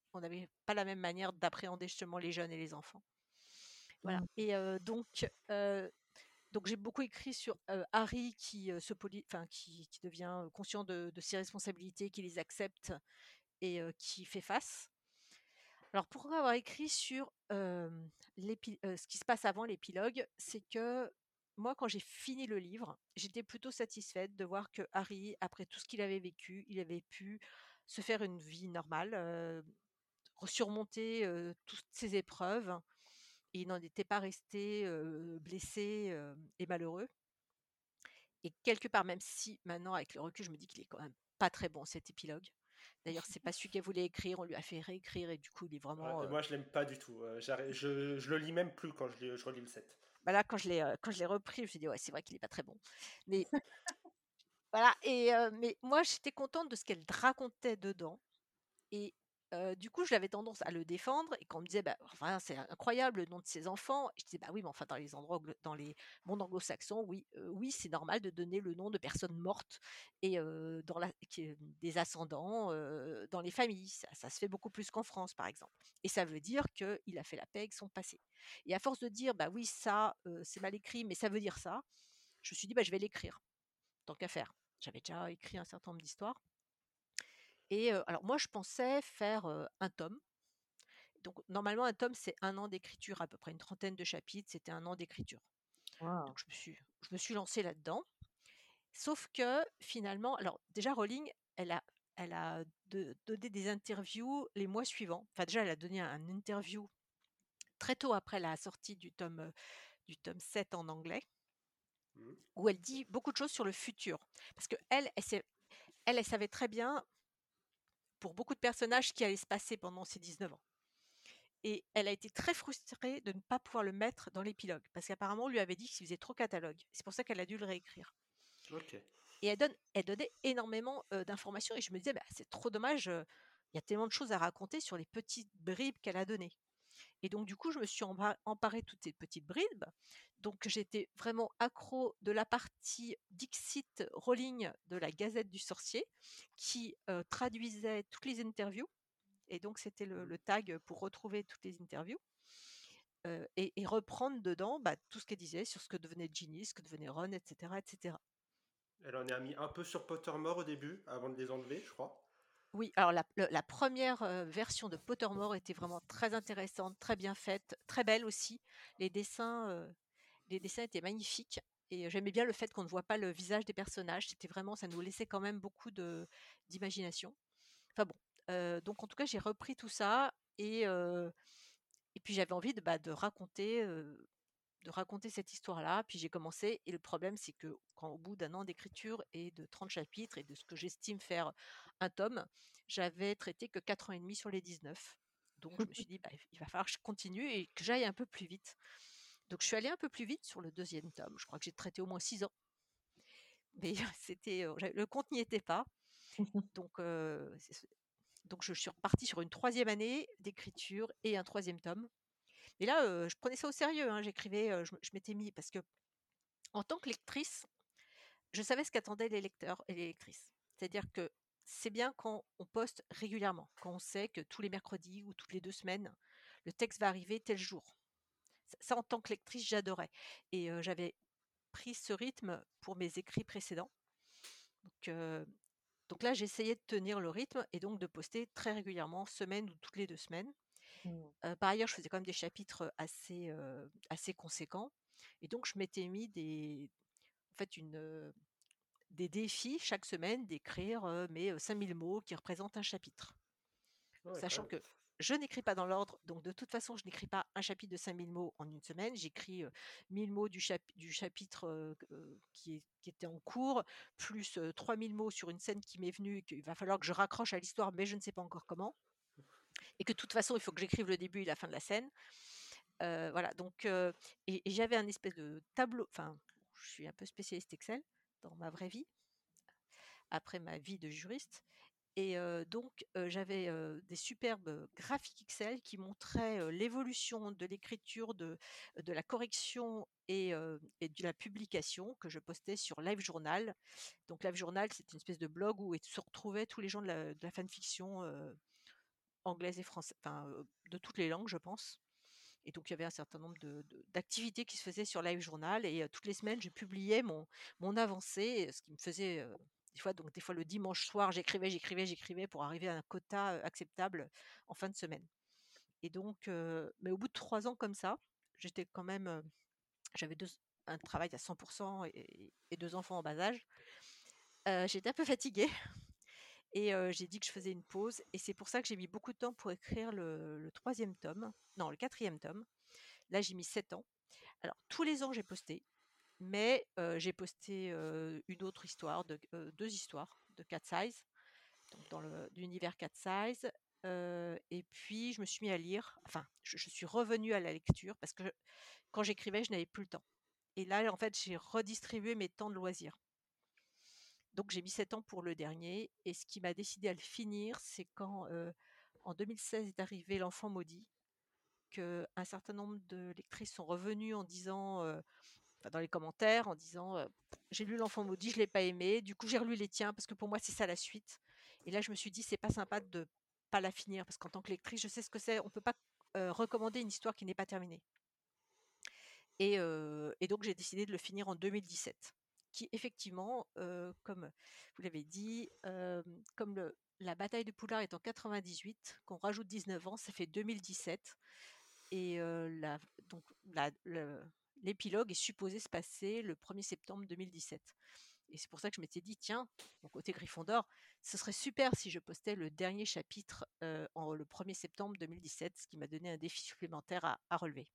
on n'avait pas la même manière d'appréhender justement les jeunes et les enfants. Voilà. Mmh. Et euh, donc, euh, donc j'ai beaucoup écrit sur euh, Harry qui euh, se poli- enfin qui, qui devient conscient de, de ses responsabilités, qui les accepte et euh, qui fait face. Alors pourquoi avoir écrit sur euh, l'épi- euh, ce qui se passe avant l'épilogue, c'est que moi, quand j'ai fini le livre, j'étais plutôt satisfaite de voir que Harry, après tout ce qu'il avait vécu, il avait pu se faire une vie normale, euh, surmonter euh, toutes ces épreuves, et il n'en était pas resté euh, blessé euh, et malheureux. Et quelque part, même si maintenant, avec le recul, je me dis qu'il est quand même pas très bon cet épilogue. D'ailleurs, c'est pas celui qu'elle voulait écrire, on lui a fait réécrire et du coup, il est Ouais, vraiment. et euh, moi, je l'aime pas du tout. Euh, j'arrête- je, je le lis même plus quand je, lis- je relis le sept. Bah là, quand je l'ai, euh, quand je l'ai repris, je me suis dit ouais, c'est vrai qu'il est pas très bon. Mais voilà. Et euh, mais moi, j'étais contente de ce qu'elle racontait dedans. Et heu, du coup, j'avais tendance à le défendre et quand on me disait: «Bah, enfin, c'est incroyable le nom de ses enfants», je disais: «Bah oui, mais enfin dans les endroits anglo dans les mondes anglo-saxons, oui, heu, oui, c'est normal de donner le nom de personnes mortes et heu, dans la qui, heu, des ascendants, heu, dans les familles. Ça ça se fait beaucoup plus qu'en France, par exemple et ça veut dire qu'il a fait la paix avec son passé» et à force de dire: «Bah oui, ça, heu, c'est mal écrit, mais ça veut dire ça», je me suis dit: «Bah, je vais l'écrire, tant qu'à faire». J'avais déjà écrit un certain nombre d'histoires et heu, alors moi, je pensais faire, heu, un tome. Donc normalement, un tome, c'est un an d'écriture, à peu près une trentaine de chapitres, c'était un an d'écriture. Waouh. Donc je me suis je me suis lancée là-dedans. Sauf que finalement, alors déjà Rowling, elle a elle a de donné des interviews les mois suivants. Enfin déjà, elle a donné un une interview très tôt après la sortie du tome, heu, du tome sept en anglais, Mhm. où elle dit beaucoup de choses sur le futur. Parce qu'elle, elle sait elle, elle savait très bien, pour beaucoup de personnages, ce qui allait se passer pendant ces dix-neuf ans. Et elle a été très frustrée de ne pas pouvoir le mettre dans l'épilogue, parce qu'apparemment, on lui avait dit qu'il faisait trop catalogue. C'est pour ça qu'elle a dû le réécrire. Ok. Et elle, donne, elle donnait énormément euh, d'informations, et je me disais, bah, c'est trop dommage, euh, il y a tellement de choses à raconter sur les petites bribes qu'elle a données. Et donc, du coup, je me suis empa- emparée de toutes ces petites bribes. Donc, j'étais vraiment accro de la partie Dixit Rowling de la Gazette du Sorcier, qui euh, traduisait toutes les interviews. Et donc, c'était le, Mhm. le tag pour retrouver toutes les interviews. Euh, et, et reprendre dedans bah, tout ce qu'elle disait sur ce que devenait Ginny, ce que devenait Ron, et cetera, et cetera. Elle en a mis un peu sur Pottermore au début, avant de les enlever, je crois. Oui, alors la, le- la première euh, version de Pottermore était vraiment très intéressante, très bien faite, très belle aussi. Les dessins, euh, les dessins étaient magnifiques. Et j'aimais bien le fait qu'on ne voit pas le visage des personnages. C'était vraiment, ça nous laissait quand même beaucoup de d'imagination. Enfin bon, euh, donc en tout cas, j'ai repris tout ça et euh, et puis j'avais envie de, bah, de raconter euh, de raconter cette histoire-là. Puis j'ai commencé, et le problème, c'est que quand au bout d'un an d'écriture et de trente chapitres et de ce que j'estime faire un tome, j'avais traité que quatre ans et demi sur les dix-neuf. Donc je me suis dit, bah, il va falloir que je continue et que j'aille un peu plus vite. Donc je suis allée un peu plus vite sur le deuxième tome. Je crois que j'ai traité au moins six ans. Mais c'était, euh, le compte n'y était pas. Donc, euh, donc je suis repartie sur une troisième année d'écriture et un troisième tome. Et là, euh, je prenais ça au sérieux. Hein. J'écrivais, euh, je, je m'étais mis parce que en tant que lectrice, je savais ce qu'attendaient les lecteurs et les lectrices. C'est-à-dire que c'est bien quand on poste régulièrement, quand on sait que tous les mercredis ou toutes les deux semaines, le texte va arriver tel jour. Ça, ça, en tant que lectrice, j'adorais. Et euh, j'avais pris ce rythme pour mes écrits précédents. Donc, euh, donc là, j'essayais de tenir le rythme et donc de poster très régulièrement, semaine ou toutes les deux semaines. Mmh. Euh, par ailleurs, je faisais quand même des chapitres assez, euh, assez conséquents. Et donc, je m'étais mis des, en fait, une, euh, des défis chaque semaine d'écrire euh, mes euh, cinq mille mots qui représentent un chapitre. Ouais, quand Sachant même. que je n'écris pas dans l'ordre, donc de toute façon, je n'écris pas un chapitre de cinq mille mots en une semaine. J'écris euh, mille mots du, chapi- du chapitre euh, euh, qui, est- qui était en cours, plus euh, trois mille mots sur une scène qui m'est venue et qu'il va falloir que je raccroche à l'histoire, mais je ne sais pas encore comment. Et que de toute façon, il faut que j'écrive le début et la fin de la scène. Euh, voilà, donc, euh, et, et j'avais un espèce de tableau, enfin, je suis un peu spécialiste Excel dans ma vraie vie, après ma vie de juriste. Et heu, donc heu, j'avais, heu, des superbes graphiques Excel qui montraient, heu, l'évolution de l'écriture, de de la correction et heu et de la publication que je postais sur LiveJournal. Donc LiveJournal, c'est une espèce de blog où se retrouvaient tous les gens de la de la fanfiction, heu, anglaise et française, enfin euh, de toutes les langues, je pense. Et donc, il y avait un certain nombre de, de- d'activités qui se faisaient sur Live Journal. Et euh, toutes les semaines, je publiais mon, mon avancée, ce qui me faisait euh, des fois, donc des fois le dimanche soir, j'écrivais, j'écrivais, j'écrivais pour arriver à un quota euh, acceptable en fin de semaine. Et donc, euh, mais au bout de trois ans comme ça, j'étais quand même, euh, j'avais deux, un travail à cent pour cent et, et deux enfants en bas âge. Euh, j'étais un peu fatiguée et euh, j'ai dit que je faisais une pause. Et c'est pour ça que j'ai mis beaucoup de temps pour écrire le, le troisième tome, non, le quatrième tome. Là, j'ai mis sept ans. Alors, tous les ans, j'ai posté, mais euh, j'ai posté euh, une autre histoire, de, euh, deux histoires de Cat Size, donc dans le- l'univers Cat Size. Euh, et puis, je me suis mis à lire, enfin, je, je suis revenue à la lecture parce que je- quand j'écrivais, je n'avais plus le temps. Et là, en fait, j'ai redistribué mes temps de loisirs. Donc, j'ai mis sept ans pour le dernier. Et ce qui m'a décidé à le finir, c'est quand, euh, en deux mille seize, est arrivé L'Enfant maudit, qu'un certain nombre de lectrices sont revenues en disant, euh, enfin, dans les commentaires, en disant euh, j'ai lu L'Enfant maudit, je l'ai pas aimé, du coup j'ai relu les tiens parce que pour moi c'est ça la suite. Et là je me suis dit c'est pas sympa de pas la finir parce qu'en tant que lectrice je sais ce que c'est, on peut pas euh, recommander une histoire qui n'est pas terminée. Et, euh, et donc j'ai décidé de le finir en deux mille dix-sept, qui effectivement, euh, comme vous l'avez dit, euh, comme le, la bataille de Poulard est en quatre-vingt-dix-huit, qu'on rajoute dix-neuf ans, ça fait deux mille dix-sept. Et euh, la, donc la- le- l'épilogue est supposé se passer le premier septembre deux mille dix-sept. Et c'est pour ça que je m'étais dit, tiens, mon côté Gryffondor, ce serait super si je postais le dernier chapitre euh, en, le premier septembre deux mille dix-sept, ce qui m'a donné un défi supplémentaire à, à relever.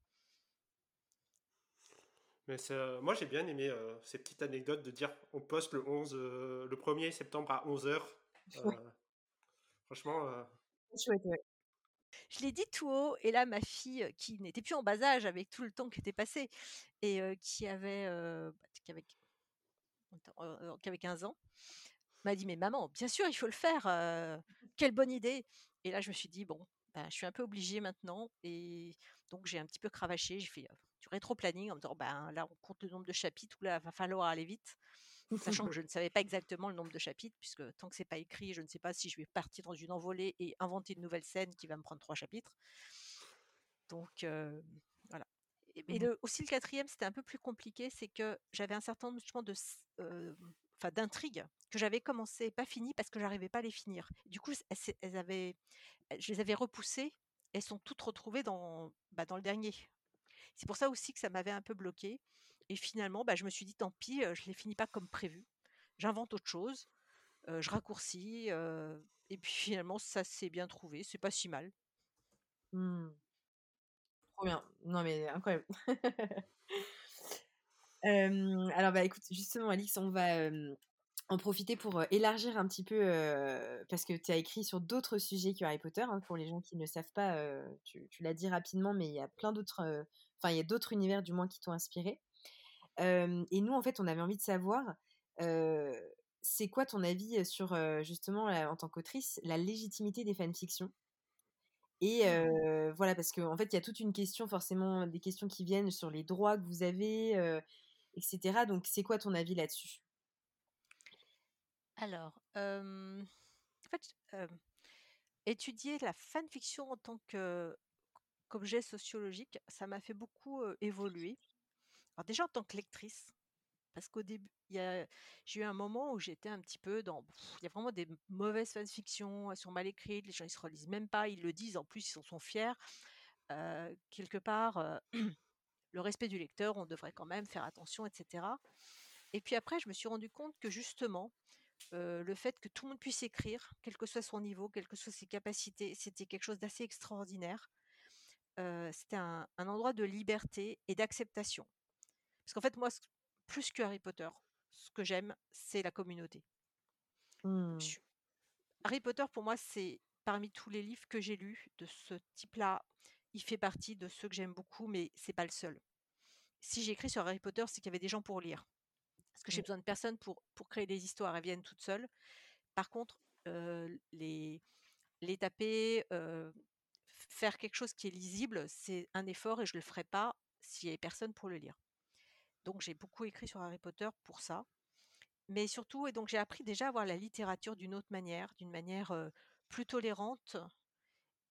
Mais c'est, euh, moi, j'ai bien aimé euh, ces petites anecdotes de dire on poste le onze, euh, le premier septembre à onze heures. Ouais, Franchement, euh, c'est chouette, ouais. Je l'ai dit tout haut, et là, ma fille, euh, qui n'était plus en bas âge avec tout le temps qui était passé, et euh, qui avait, euh, bah, qui avait, euh, qui avait quinze ans, m'a dit: «Mais maman, bien sûr, il faut le faire, heu, quelle bonne idée!» Et là, je me suis dit: «Bon, ben, je suis un peu obligée maintenant», et donc j'ai un petit peu cravaché. J'ai fait, heu, du rétro-planning en me disant: «Ben, là, on compte le nombre de chapitres, là, va falloir aller vite», sachant que je ne savais pas exactement le nombre de chapitres puisque tant que c'est pas écrit, je ne sais pas si je vais partir dans une envolée et inventer une nouvelle scène qui va me prendre trois chapitres. Donc heu, voilà. Et et Mhm. le aussi le quatrième, c'était un peu plus compliqué, c'est que j'avais un certain nombre justement de s heu, enfin d'intrigues que j'avais commencé et pas finies parce que j'arrivais pas à les finir. Du coup, elles s'é elles avaient je les avais repoussées, elles sont toutes retrouvées dans, bah, dans le dernier. C'est pour ça aussi que ça m'avait un peu bloquée, et finalement, bah, je me suis dit: «Tant pis, heu, je les finis pas comme prévu. J'invente autre chose, heu, je raccourcis», heu et puis finalement ça s'est bien trouvé, c'est pas si mal. Hmm, trop bien. Non, mais incroyable. Euh, alors, bah écoute, justement, Alix, on va euh, en profiter pour euh, élargir un petit peu, euh, parce que tu as écrit sur d'autres sujets que Harry Potter, hein, pour les gens qui ne le savent pas, euh, tu, tu l'as dit rapidement, mais il y a plein d'autres, euh, enfin, il y a d'autres univers du moins qui t'ont inspiré. Euh, et nous, en fait, on avait envie de savoir, euh, c'est quoi ton avis sur, euh, justement, la- en tant qu'autrice, la légitimité des fanfictions? Et Mmh. euh, voilà, parce qu'en fait, il y a toute une question, forcément, des questions qui viennent sur les droits que vous avez, euh, et cetera. Donc, c'est quoi ton avis là-dessus? Alors, hem, en fait, hem, étudier la fanfiction en tant que qu'objet sociologique, ça m'a fait beaucoup, heu, évoluer. Alors déjà en tant que lectrice, parce qu'au début, il y a j'ai eu un moment où j'étais un petit peu dans pff, il y a vraiment des mauvaises fanfictions, elles sont mal écrites, les gens ils se relisent même pas, ils le disent, en plus ils en sont fiers. Heu, quelque part, heu, le respect du lecteur, on devrait quand même faire attention et cetera. Et puis après, je me suis rendu compte que justement, heu, le fait que tout le monde puisse écrire, quel que soit son niveau, quelles que soient ses capacités, c'était quelque chose d'assez extraordinaire. Heu, c'était un un endroit de liberté et d'acceptation. Parce qu'en fait, moi, ce plus que Harry Potter, ce que j'aime, c'est la communauté. Je Hmm. suis Harry Potter, pour moi, c'est parmi tous les livres que j'ai lus de ce type-là, il fait partie de ceux que j'aime beaucoup, mais c'est pas le seul. Si j'ai écrit sur Harry Potter, c'est qu'il y avait des gens pour lire. Parce que j'ai besoin de personne pour pour créer des histoires, elles viennent toutes seules. Par contre, heu, les les taper, heu, faire quelque chose qui est lisible, c'est un effort et je le ferais pas s'il y avait personne pour le lire. Donc j'ai beaucoup écrit sur Harry Potter pour ça. Mais surtout, et donc j'ai appris déjà à voir la littérature d'une autre manière, d'une manière, heu, plus tolérante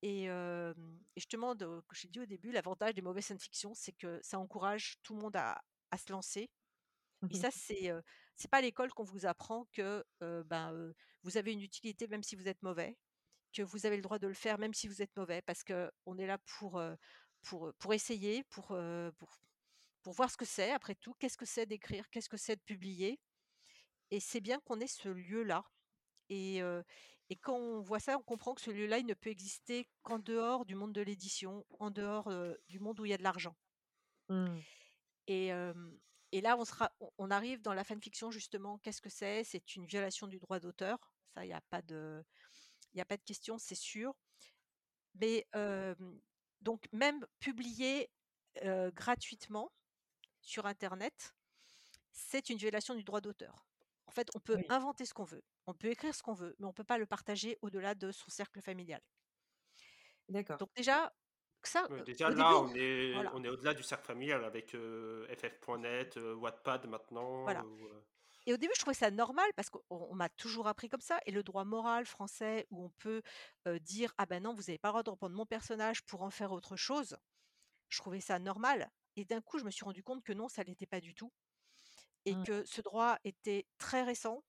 Et, euh, et justement, de, que j'ai dit au début, l'avantage des mauvaises fanfictions, c'est que ça encourage tout le monde à, à se lancer. Et ça, c'est euh, c'est pas à l'école qu'on vous apprend que euh, ben, euh, vous avez une utilité même si vous êtes mauvais, que vous avez le droit de le faire même si vous êtes mauvais, parce que on est là pour euh, pour pour essayer, pour euh, pour pour voir ce que c'est. Après tout, qu'est-ce que c'est d'écrire, qu'est-ce que c'est de publier. Et c'est bien qu'on ait ce lieu-là. Et, euh, et quand on voit ça, on comprend que ce lieu-là, il ne peut exister qu'en dehors du monde de l'édition, en dehors euh, du monde où il y a de l'argent. Mmh. Et, euh, et là, on, sera, on- on arrive dans la fanfiction, justement. Qu'est-ce que c'est? C'est une violation du droit d'auteur. Ça, il n'y a pas de, il y a pas de question, c'est sûr. Mais euh, donc, même publier euh, gratuitement sur Internet, c'est une violation du droit d'auteur. En fait, on peut Oui, inventer ce qu'on veut, on peut écrire ce qu'on veut, mais on ne peut pas le partager au-delà de son cercle familial. d'accord. Donc déjà, ça, Ouais, euh, déjà au début, là, on- on est, voilà, on est au-delà du cercle familial avec euh, F F point net, euh, Wattpad maintenant. voilà. ou, euh, Et au début, je trouvais ça normal parce qu'on on m'a toujours appris comme ça. Et le droit moral français où on peut euh, dire ah ben non, vous n'avez pas le droit de reprendre mon personnage pour en faire autre chose, je trouvais ça normal. Et d'un coup, je me suis rendu compte que non, ça l'était pas du tout, et Mmh. que ce droit était très récent.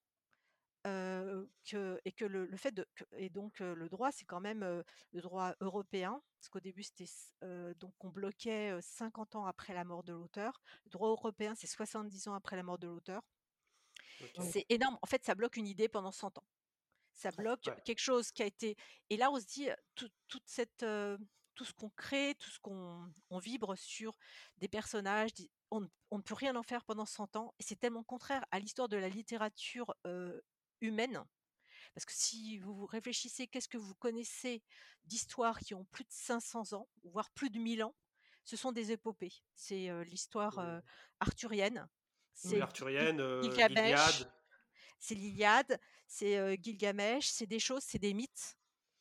Heu, que et que le le fait de que et donc heu, le droit, c'est quand même, heu, le droit européen, parce qu'au début, c'était s heu, donc on bloquait, heu, cinquante ans après la mort de l'auteur. Le droit européen, c'est soixante-dix ans après la mort de l'auteur. ok. Oui. C'est énorme. En fait, ça bloque une idée pendant cent ans. Ça bloque Ouais. quelque chose qui a été, et là, on se dit, heu, tout toute cette, heu, tout ce qu'on crée, tout ce qu'on on vibre sur des personnages, des on ne on ne peut rien en faire pendant cent ans, et c'est tellement contraire à l'histoire de la littérature, heu, humaine. Parce que si vous vous réfléchissez, qu'est-ce que vous connaissez d'histoires qui ont plus de cinq cents ans, voire plus de mille ans? Ce sont des épopées. C'est euh, l'histoire Oui, euh, arthurienne, oui, c'est Mmh. Gil- Gil- arthurienne, euh, Gilgamesh, l'Iliade. c'est l'Iliade, c'est euh, Gilgamesh, c'est des choses, c'est des mythes.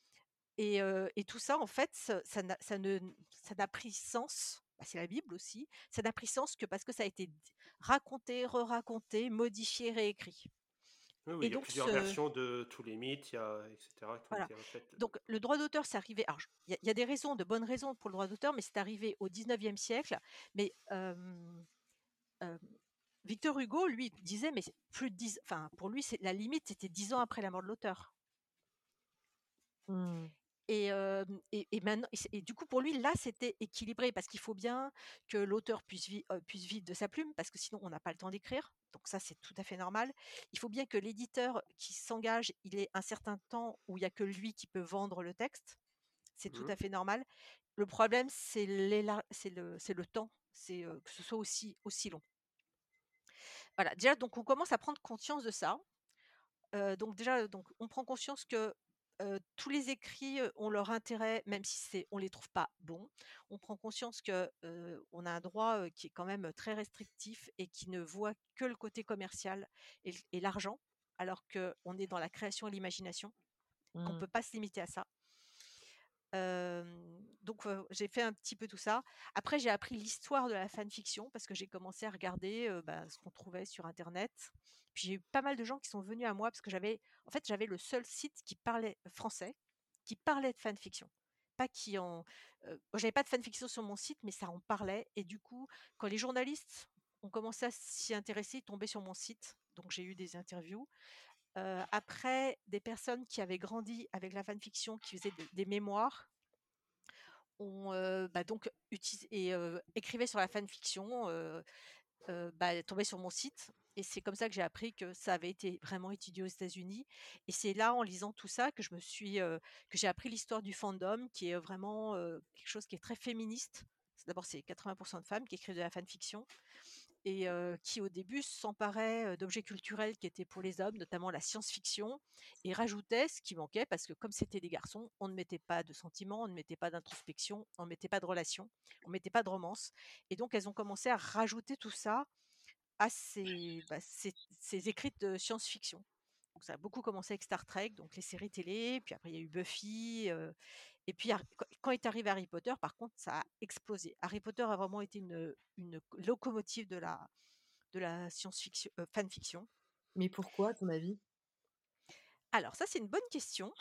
Et, euh, et tout ça, en fait, ça, ça n'a ça ne, ça n'a pris sens. Bah, c'est la Bible aussi. Ça n'a pris sens que parce que ça a été raconté, re-raconté, modifié, réécrit. Oui, oui, Et il y a donc, plusieurs ce, versions de tous les mythes, il y a, et cetera, qui ont voilà. été refaites. Donc le droit d'auteur, c'est arrivé. Alors, je- il y, a il y a des raisons, de bonnes raisons pour le droit d'auteur, mais c'est arrivé au dix-neuvième siècle. Mais euh, euh, Victor Hugo, lui, disait, mais c'est plus de dix, enfin, pour lui, c'est la limite, c'était dix ans après la mort de l'auteur. Mmh. Et, euh, et, et maintenant, et, c'est- et du coup, pour lui, là, c'était équilibré parce qu'il faut bien que l'auteur puisse, vi- euh, puisse vivre de sa plume, parce que sinon, on n'a pas le temps d'écrire. Donc ça, c'est tout à fait normal. Il faut bien que l'éditeur qui s'engage, il ait un certain temps où il n'y a que lui qui peut vendre le texte. C'est tout Mhm. à fait normal. Le problème, c'est l'éla- c'est le, c'est le temps, c'est euh, que ce soit aussi, aussi long. Voilà, déjà, donc on commence à prendre conscience de ça. Euh, donc déjà, donc, on prend conscience que euh, tous les écrits euh, ont leur intérêt, même si c'est, on les trouve pas bons. On prend conscience que euh, on a un droit euh, qui est quand même très restrictif et qui ne voit que le côté commercial et, et l'argent, alors qu'on est dans la création et l'imagination, qu'on ne Mmh. peut pas se limiter à ça. Hem, donc heu, j'ai fait un petit peu tout ça. Après, j'ai appris l'histoire de la fanfiction parce que j'ai commencé à regarder, heu, bah, ce qu'on trouvait sur internet. Puis j'ai eu pas mal de gens qui sont venus à moi parce que j'avais en fait, j'avais le seul site qui parlait français, qui parlait de fanfiction. Pas qui en heu, j'avais pas de fanfiction sur mon site, mais ça en parlait, et du coup, quand les journalistes ont commencé à s'y intéresser, ils tombaient sur mon site. Donc j'ai eu des interviews. Heu, après, des personnes qui avaient grandi avec la fanfiction, qui faisaient de des mémoires, ont, heu, bah, donc utilisé et heu, écrivaient sur la fanfiction, heu heu, bah, tombaient sur mon site, et c'est comme ça que j'ai appris que ça avait été vraiment étudié aux États-Unis, et c'est là, en lisant tout ça, que je me suis, heu, que j'ai appris l'histoire du fandom, qui est vraiment, heu, quelque chose qui est très féministe. D'abord, c'est quatre-vingts de femmes qui écrivent de la fanfiction, et euh, qui au début s'emparait euh, d'objets culturels qui étaient pour les hommes, notamment la science-fiction, et rajoutait ce qui manquait, parce que comme c'était des garçons, on ne mettait pas de sentiments, on ne mettait pas d'introspection, on ne mettait pas de relations, on ne mettait pas de romance. Et donc elles ont commencé à rajouter tout ça à ces, bah, ces, ces écrits de science-fiction. Donc ça a beaucoup commencé avec Star Trek, donc les séries télé, puis après il y a eu Buffy, euh, et puis Har- quand quand est arrivé Harry Potter, par contre, ça a explosé. Harry Potter a vraiment été une, une locomotive de la, de la science-fiction, euh, fanfiction. Mais pourquoi, à ton avis? Alors ça, c'est une bonne question.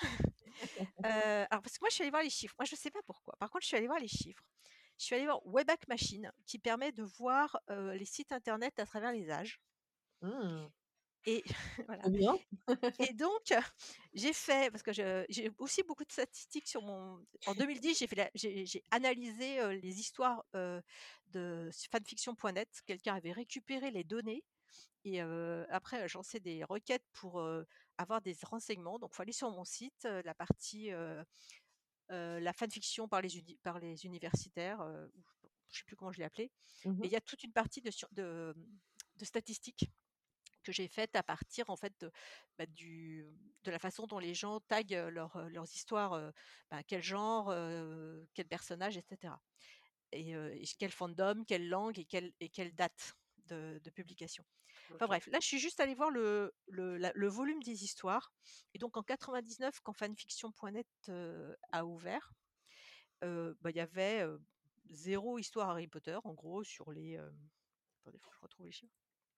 Euh, alors, parce que moi, je suis allée voir les chiffres. Moi, je ne sais pas pourquoi. Par contre, je suis allée voir les chiffres. Je suis allée voir Wayback Machine, qui permet de voir euh, les sites internet à travers les âges. Mmh. Et voilà. Trop bien. Et donc, j'ai fait, parce que je- j'ai aussi beaucoup de statistiques sur mon. En deux mille dix, j'ai fait la- j'ai j'ai analysé euh, les histoires euh, de fanfiction point net. Quelqu'un avait récupéré les données. Et euh, après, j'ai lancé des requêtes pour euh, avoir des renseignements. Donc, il faut aller sur mon site, euh, la partie euh, euh, la fanfiction par les, uni- par les universitaires, euh, ou je ne sais plus comment je l'ai appelé. Mmh. Et il y a toute une partie de, sur- de, de statistiques que j'ai faites à partir en fait de, bah, du, de la façon dont les gens taguent euh, leur, euh, leurs histoires, euh, bah, quel genre, euh, quel personnage, et cetera. Et, euh, et quel fandom, quelle langue et quelle, et quelle date de, de publication. Enfin Ok. bref, là je suis juste allée voir le, le, la- le volume des histoires. Et donc en quatre-vingt-dix-neuf, quand fanfiction point net euh, a ouvert, euh, bah, il y avait euh, zéro histoire Harry Potter en gros sur les. Euh, attendez, faut que je retrouve les chiffres.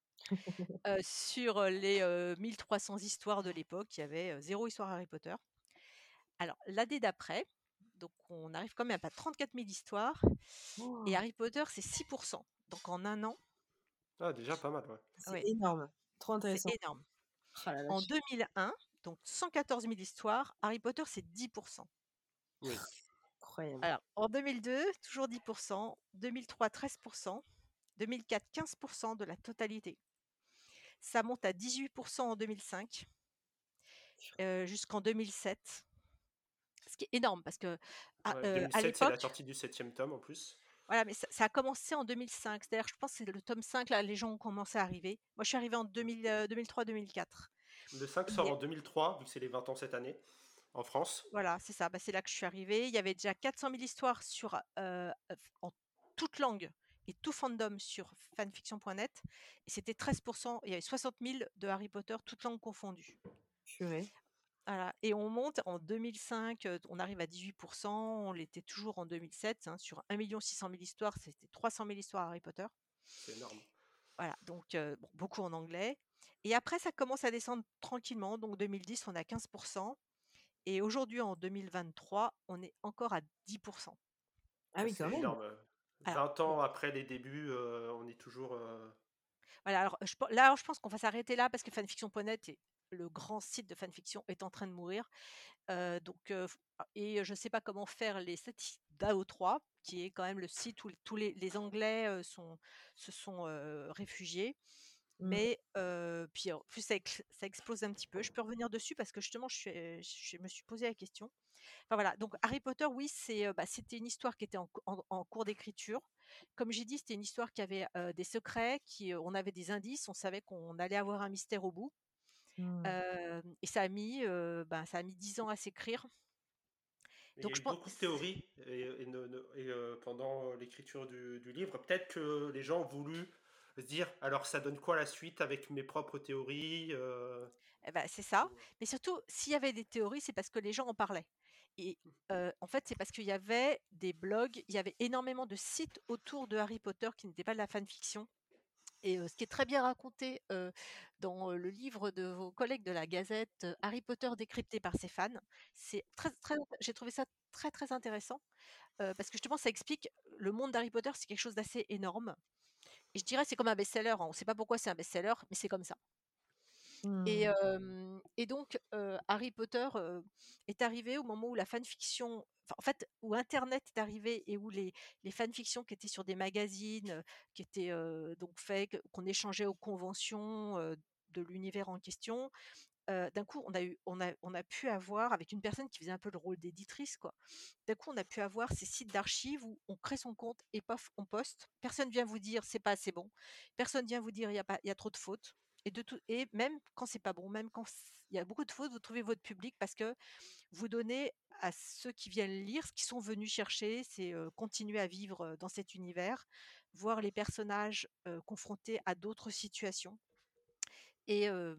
Euh, sur euh, les euh, mille trois cents histoires de l'époque, il y avait euh, zéro histoire Harry Potter. Alors, l'année d'après, donc on arrive quand même à trente-quatre mille histoires, et Oh, Harry Potter, c'est six pour cent. Donc en un an, Ah, déjà pas mal, ouais. c'est ouais, énorme. Trop c'est intéressant. énorme. Oh la En vache. deux mille un, donc cent quatorze mille histoires, Harry Potter, c'est dix pour cent. Oui. Incroyable. Alors, en deux mille deux, toujours dix pour cent, deux mille trois, treize pour cent, deux mille quatre, quinze pour cent de la totalité. Ça monte à dix-huit pour cent en deux mille cinq, euh, jusqu'en deux mille sept. Ce qui est énorme parce que à, Ouais, euh, à deux mille sept, c'est la l'époque, sortie du septième tome en plus. voilà, mais ça, ça a commencé en deux mille cinq. C'est-à-dire, je pense que c'est le tome cinq, là, les gens ont commencé à arriver. Moi, je suis arrivée en deux mille, euh, deux mille trois deux mille quatre. Le cinq sort Et en deux mille trois, vu que c'est les vingt ans cette année, en France. voilà, c'est ça. Bah, c'est là que je suis arrivée. Il y avait déjà quatre cent mille histoires sur, euh, en toute langue et tout fandom sur fanfiction point net. Et c'était treize pour cent. Il y avait soixante mille de Harry Potter, toutes langues confondues. Purée. Voilà. Et on monte en deux mille cinq, euh, on arrive à dix-huit pour cent. On l'était toujours en deux mille sept. Hein, sur un million six cent mille histoires, c'était trois cent mille histoires Harry Potter. C'est énorme. Voilà, donc euh, bon, beaucoup en anglais. Et après, ça commence à descendre tranquillement. Donc deux mille dix, on a quinze pour cent. Et aujourd'hui, en deux mille vingt-trois, on est encore à dix pour cent. Ah Ah, oui, c'est quand même. énorme. Alors, vingt bon, ans après les débuts, euh, on est toujours. euh, voilà. Alors, je, pe- là, je pense qu'on va s'arrêter là parce que fanfiction point net, est, le grand site de fanfiction, est en train de mourir. Euh, donc, euh, f- et je ne sais pas comment faire les statistiques d'A O trois, qui est quand même le site où tous les, les Anglais euh, sont, se sont euh, réfugiés. Mm. Mais euh, puis en plus, ça, ex- ça explose un petit peu. Je peux revenir dessus parce que justement, je, suis- je me suis posé la question. Enfin voilà, donc Harry Potter, oui, c'est, euh, bah, c'était une histoire qui était en, cou- en- en cours d'écriture. Comme j'ai dit, c'était une histoire qui avait euh, des secrets, qui, euh, on avait des indices, on savait qu'on allait avoir un mystère au bout. Mm. Euh, et ça a mis, euh, bah, ça a mis dix ans à s'écrire. Il y a Donc eu je pense, beaucoup de théories et, et ne- ne- et, euh, pendant l'écriture du, du livre. Peut-être que les gens ont voulu se dire alors ça donne quoi la suite avec mes propres théories euh, eh ben, c'est ça. ou- Mais surtout, s'il y avait des théories, c'est parce que les gens en parlaient. Et euh, en fait, c'est parce qu'il y avait des blogs, il y avait énormément de sites autour de Harry Potter qui n'étaient pas de la fanfiction. Et euh, ce qui est très bien raconté euh, dans euh, le livre de vos collègues de la Gazette, euh, Harry Potter décrypté par ses fans, c'est très, très, j'ai trouvé ça très très intéressant euh, parce que justement ça explique le monde d'Harry Potter, c'est quelque chose d'assez énorme. Et je dirais c'est comme un best-seller, hein. On ne sait pas pourquoi c'est un best-seller, mais c'est comme ça. Et, Mm. euh, et donc euh, Harry Potter euh, est arrivé au moment où la fanfiction, enfin, en fait, où Internet est arrivé et où les, les fanfictions qui étaient sur des magazines, euh, qui étaient euh, donc faits, que- qu'on échangeait aux conventions euh, de l'univers en question, euh, d'un coup, on a, eu, on, a, on a pu avoir, avec une personne qui faisait un peu le rôle d'éditrice, quoi, d'un coup, on a pu avoir ces sites d'archives où on crée son compte et paf, on poste. Personne vient vous dire c'est pas assez bon. Personne vient vous dire il y a pas, il y a trop de fautes. Et, de tout, et même quand c'est pas bon, même quand il y a beaucoup de fautes, vous trouvez votre public parce que vous donnez à ceux qui viennent lire ce qu'ils sont venus chercher, c'est euh, continuer à vivre euh, dans cet univers, voir les personnages euh, confrontés à d'autres situations. Et, euh,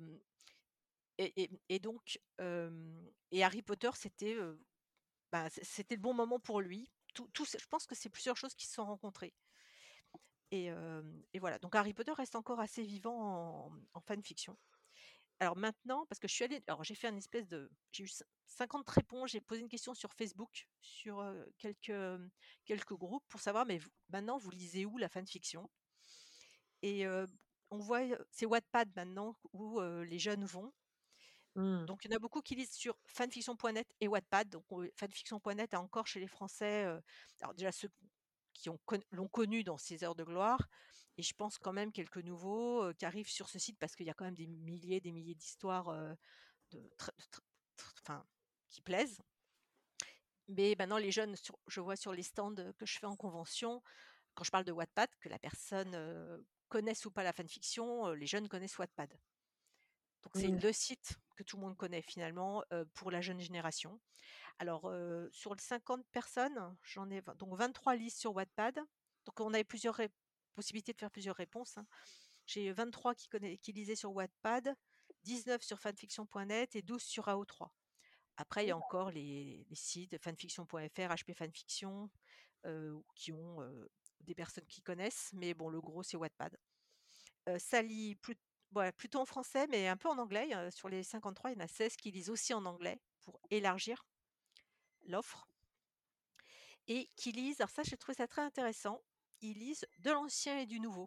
et, et- et donc, euh, et Harry Potter, c'était euh, bah, c- c'était le bon moment pour lui. Tout, tout, je pense que c'est plusieurs choses qui se sont rencontrées. Et, euh, et voilà. Donc Harry Potter reste encore assez vivant en, en fanfiction. Alors maintenant, parce que je suis allée, alors j'ai fait un espèce de, j'ai eu cin- cinquante réponses, j'ai posé une question sur Facebook, sur euh, quelques, euh, quelques groupes pour savoir, mais vous- maintenant vous lisez où la fanfiction? Et euh, on voit, euh, c'est Wattpad maintenant où euh, les jeunes vont. Mmh. Donc il y en a beaucoup qui lisent sur fanfiction point net et Wattpad. Donc on- fanfiction point net a encore chez les Français, euh, alors déjà ceux qui ont con- l'ont connu dans ses heures de gloire, et je pense quand même quelques nouveaux euh, qui arrivent sur ce site parce qu'il y a quand même des milliers, des milliers d'histoires euh, de, tr- tr- tr- enfin, qui plaisent. Mais maintenant, les jeunes, sur- je vois sur les stands euh, que je fais en convention, quand je parle de Wattpad, que la personne euh, connaisse ou pas la fanfiction, euh, les jeunes connaissent Wattpad. Donc c'est Mmh. le site que tout le monde connaît finalement euh, pour la jeune génération. Alors euh, sur les cinquante personnes, j'en ai vingt- donc vingt-trois listes sur Wattpad. Donc on avait plusieurs ré- possibilités de faire plusieurs réponses, hein. J'ai vingt-trois qui, connaît, qui lisaient sur Wattpad, dix-neuf sur fanfiction point net et douze sur A O trois. Après, il y a encore les, les sites fanfiction point f r, H P Fanfiction, euh, qui ont euh, des personnes qui connaissent, mais bon, le gros, c'est Wattpad. Euh, ça lit plus- ouais, plutôt en français, mais un peu en anglais. Euh, sur les cinquante-trois, il y en a seize qui lisent aussi en anglais pour élargir l'offre. Et qui lisent, alors ça, j'ai trouvé ça très intéressant, ils lisent de l'ancien et du nouveau.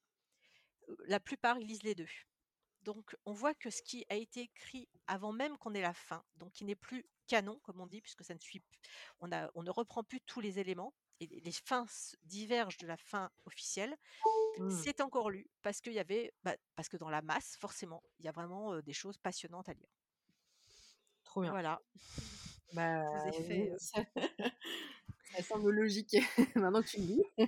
Euh, La plupart, ils lisent les deux. Donc, on voit que ce qui a été écrit avant même qu'on ait la fin, donc qui n'est plus canon, comme on dit, puisque ça ne suit, p- on, a, on ne reprend plus tous les éléments, et les les fins s- divergent de la fin officielle, Mmh. c'est encore lu, parce qu'il y avait, bah, parce que dans la masse, forcément, il y a vraiment euh, des choses passionnantes à lire. Trop bien. Voilà, Bah, je vous ai oui, fait, euh, ça ça semble logique maintenant que tu le dis.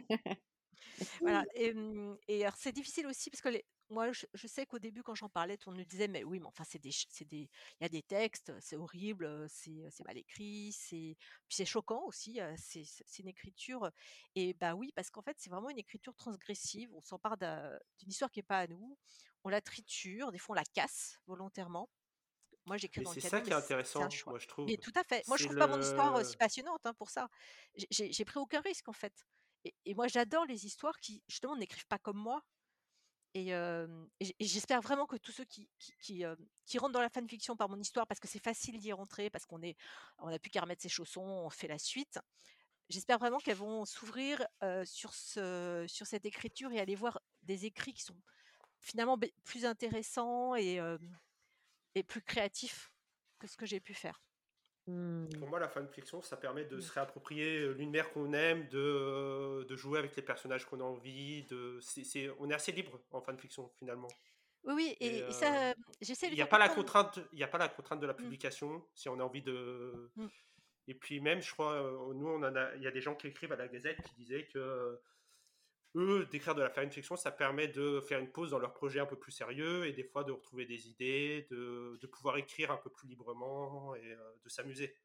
voilà. Et, hum, et alors, c'est difficile aussi parce que les- moi, je, je sais qu'au début, quand j'en parlais, tout le monde me disait, mais oui, mais enfin, c'est des, ch- c'est des, il y a des textes, c'est horrible, euh, c'est, c'est mal écrit, c'est, puis c'est choquant aussi, euh, c'est, c'est c'est une écriture. Et bah oui, parce qu'en fait, c'est vraiment une écriture transgressive. On s'empare d'un- d'une histoire qui est pas à nous, on la triture, des fois on la casse volontairement. Moi, j'écris Mais dans le c'est ça canon, mais qui est c- c'est un intéressant, choix. moi je trouve. Mais tout à fait. Moi, je C'est trouve pas mon histoire euh, si le. passionnante, hein, pour ça. J'ai j'ai- j'ai pris aucun risque en fait. Et, et moi, j'adore les histoires qui justement n'écrivent pas comme moi. Et, euh, et j- et j'espère vraiment que tous ceux qui, qui, qui, euh, qui rentrent dans la fanfiction par mon histoire, parce que c'est facile d'y rentrer, parce qu'on est, on n'a plus qu'à remettre ses chaussons, on fait la suite. J'espère vraiment qu'elles vont s'ouvrir euh, sur ce, sur cette écriture et aller voir des écrits qui sont finalement bé- plus intéressants et, euh, et plus créatifs que ce que j'ai pu faire. Mmh. Pour moi, la fanfiction, ça permet de Mm. se réapproprier euh, l'univers qu'on aime, de, euh, de jouer avec les personnages qu'on a envie. De... c'est, c'est- On est assez libre en fanfiction, finalement. Oui, oui, Et et, et euh, ça, euh, j'essaie de il le n'y a faire pas la comprendre. contrainte, il y a pas la contrainte de la Mm, publication, si on a envie de. mm. Et puis même, je crois, euh, nous, on en a, il y a des gens qui écrivent à la Gazette qui disaient que euh, eux, d'écrire de la fanfiction, ça permet de faire une pause dans leur projet un peu plus sérieux et des fois de retrouver des idées, de, de pouvoir écrire un peu plus librement et euh, de s'amuser.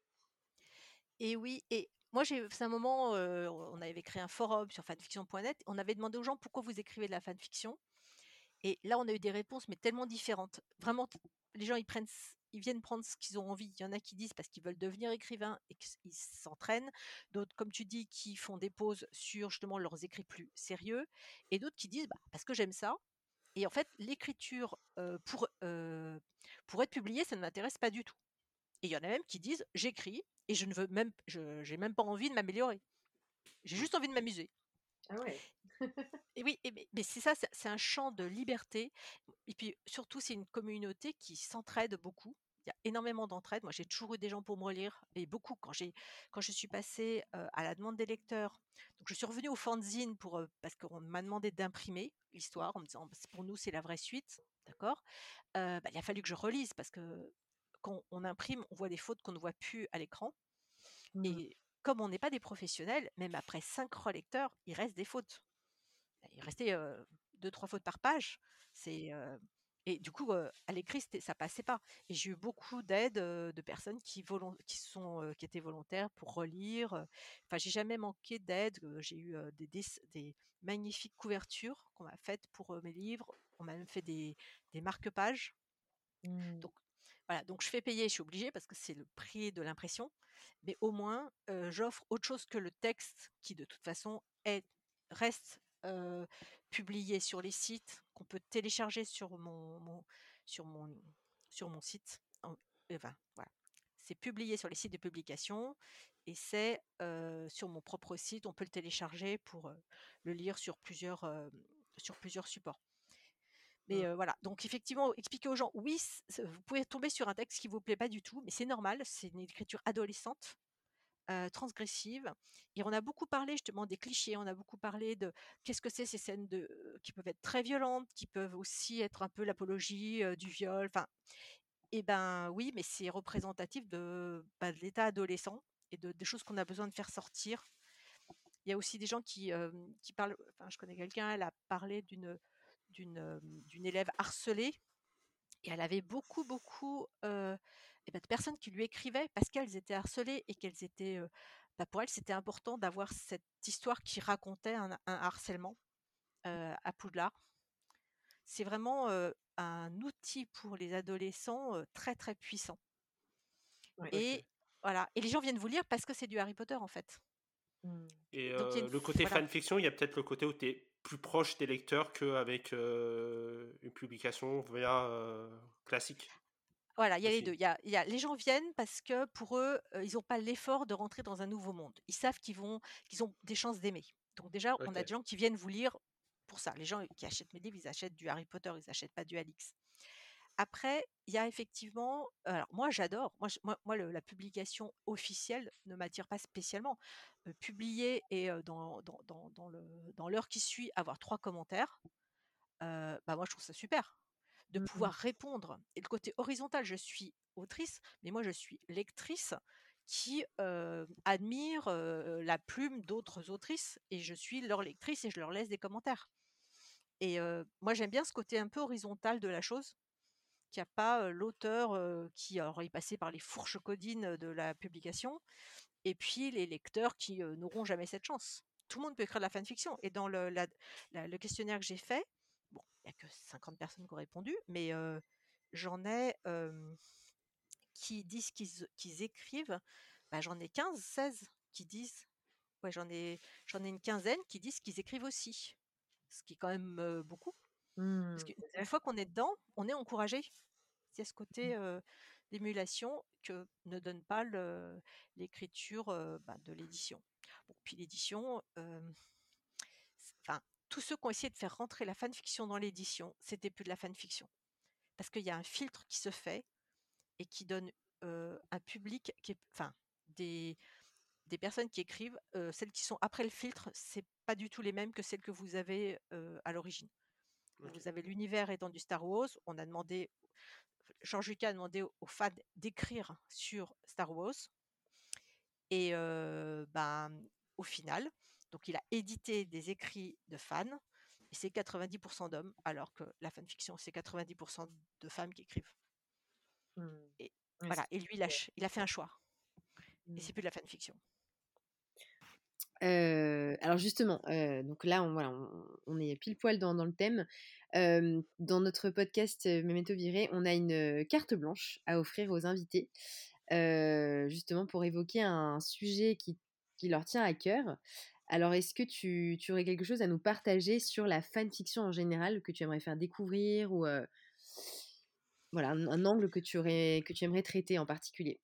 Et oui, et moi, j'ai, c'est un moment, euh, on avait créé un forum sur fanfiction point net, on avait demandé aux gens pourquoi vous écrivez de la fanfiction. Et là, on a eu des réponses, mais tellement différentes. Vraiment, t- les gens, ils prennent, c- ils viennent prendre ce qu'ils ont envie. Il y en a qui disent parce qu'ils veulent devenir écrivains et qu'ils s'entraînent. D'autres, comme tu dis, qui font des pauses sur justement leurs écrits plus sérieux. Et d'autres qui disent bah, parce que j'aime ça. Et en fait, l'écriture euh, pour, euh, pour être publiée, ça ne m'intéresse pas du tout. Et il y en a même qui disent j'écris et je ne veux même, je, j'ai même pas envie de m'améliorer. J'ai juste envie de m'amuser. Ah ouais. Et oui, et mais, mais c'est ça, c'est c'est un champ de liberté. Et puis surtout, c'est une communauté qui s'entraide beaucoup. Il y a énormément d'entraide. Moi, j'ai toujours eu des gens pour me relire, et beaucoup quand j'ai quand je suis passée euh, à la demande des lecteurs. Donc, je suis revenue au fanzine pour euh, parce qu'on m'a demandé d'imprimer l'histoire en me disant bah, c'est- pour nous c'est la vraie suite, d'accord. Euh, bah, il a fallu que je relise parce que quand on imprime, on voit des fautes qu'on ne voit plus à l'écran. Mmh. Et comme on n'est pas des professionnels, même après cinq relecteurs, il reste des fautes. Il restait euh, deux, trois fautes par page. C'est, euh, et du coup, euh, à l'écrit, c'était- ça passait pas. Et j'ai eu beaucoup d'aide euh, de personnes qui, volon- qui, sont, euh, qui étaient volontaires pour relire. euh. Enfin, j'ai jamais manqué d'aide. euh, J'ai eu euh, des, dess- des magnifiques couvertures qu'on m'a faites pour euh, mes livres. On m'a même fait des, des marque-pages. Mmh. Donc, voilà, donc je fais payer, je suis obligée parce que c'est le prix de l'impression, mais au moins euh, j'offre autre chose que le texte qui de toute façon est, reste euh, publié sur les sites, qu'on peut télécharger sur mon, mon- sur mon, sur mon site. En- enfin, voilà. C'est publié sur les sites de publication et c'est euh, sur mon propre site. On peut le télécharger pour euh, le lire sur plusieurs, euh, sur plusieurs supports. Mais Mm. euh, voilà, donc effectivement, expliquer aux gens, oui, c- vous pouvez tomber sur un texte qui ne vous plaît pas du tout, mais c'est normal, c'est une écriture adolescente, euh, transgressive. Et on a beaucoup parlé justement des clichés, on a beaucoup parlé de qu'est-ce que c'est ces scènes de, qui peuvent être très violentes, qui peuvent aussi être un peu l'apologie euh, du viol. Enfin, et ben oui, mais c'est représentatif de, bah, de l'état adolescent et de, des choses qu'on a besoin de faire sortir. Il y a aussi des gens qui, euh, qui parlent, enfin je connais quelqu'un, elle a parlé d'une d'une euh, d'une élève harcelée et elle avait beaucoup beaucoup euh, eh ben, de personnes qui lui écrivaient parce qu'elles étaient harcelées et qu'elles étaient euh, bah, pour elles c'était important d'avoir cette histoire qui racontait un, un harcèlement euh, à Poudlard. C'est vraiment euh, un outil pour les adolescents euh, très très puissant. Ouais. Ok. Et voilà, et les gens viennent vous lire parce que c'est du Harry Potter en fait. Mmh. Et Donc il y a euh, une le f- côté voilà. fanfiction, il y a peut-être le côté où tu es plus proche des lecteurs qu'avec euh, une publication via euh, classique Voilà, il y a les aussi. deux. Il y a, il y a- les gens viennent parce que pour eux, euh, ils n'ont pas l'effort de rentrer dans un nouveau monde. Ils savent qu'ils vont, qu'ils ont des chances d'aimer. Donc déjà, on a Ok. des gens qui viennent vous lire pour ça. Les gens qui achètent mes livres, ils achètent du Harry Potter, ils n'achètent pas du Alix. Après, il y a effectivement, alors moi j'adore, moi, je- moi, moi, le- la publication officielle ne m'attire pas spécialement. Euh, publier et euh, dans, dans, dans, dans le, dans l'heure qui suit, avoir trois commentaires, euh, bah moi je trouve ça super de Mmh. pouvoir répondre. Et le côté horizontal, je suis autrice, mais moi je suis lectrice qui euh, admire euh, la plume d'autres autrices et je suis leur lectrice et je leur laisse des commentaires. Et euh, moi j'aime bien ce côté un peu horizontal de la chose, qu'il n'y a pas euh, l'auteur euh, qui alors, est passé par les fourches codines de la publication et puis les lecteurs qui euh, n'auront jamais cette chance. Tout le monde peut écrire de la fanfiction. Et dans le, la- la- le questionnaire que j'ai fait, bon, il n'y a que cinquante personnes qui ont répondu, mais euh, j'en ai euh, qui disent qu'ils qu'ils écrivent, bah, j'en ai quinze, seize qui disent, ouais, j'en ai, j'en ai une quinzaine qui disent qu'ils écrivent aussi, ce qui est quand même euh, beaucoup. Parce Mmh. qu'une fois qu'on est dedans, on est encouragé. Il y a ce côté euh, d'émulation que ne donne pas le- l'écriture euh, bah, de l'édition. Bon, puis l'édition, euh, c'est- enfin, tous ceux qui ont essayé de faire rentrer la fanfiction dans l'édition, c'était plus de la fanfiction. Parce qu'il y a un filtre qui se fait et qui donne euh, un public qui est, enfin, des, des personnes qui écrivent, euh, celles qui sont après le filtre, c'est pas du tout les mêmes que celles que vous avez euh, à l'origine. Ok. Vous avez l'univers étant du Star Wars, on a demandé George Lucas a demandé aux fans d'écrire sur Star Wars et euh, ben, au final, donc il a édité des écrits de fans et c'est quatre-vingt-dix pour cent d'hommes alors que la fanfiction c'est quatre-vingt-dix pour cent de femmes qui écrivent. Mmh. Et Ouais, voilà, c'est et lui il a, il a fait un choix et Mmh. c'est plus de la fanfiction. Heu, alors justement, heu, donc là, on voilà, on on est pile poil dans dans le thème. Hem, dans notre podcast, heu, Memento Viré, on a une, heu, carte blanche à offrir aux invités, heu, justement pour évoquer un sujet qui qui leur tient à cœur. Alors est-ce que tu tu aurais quelque chose à nous partager sur la fanfiction en général que tu aimerais faire découvrir ou, heu, voilà, un un angle que tu aurais que tu aimerais traiter en particulier?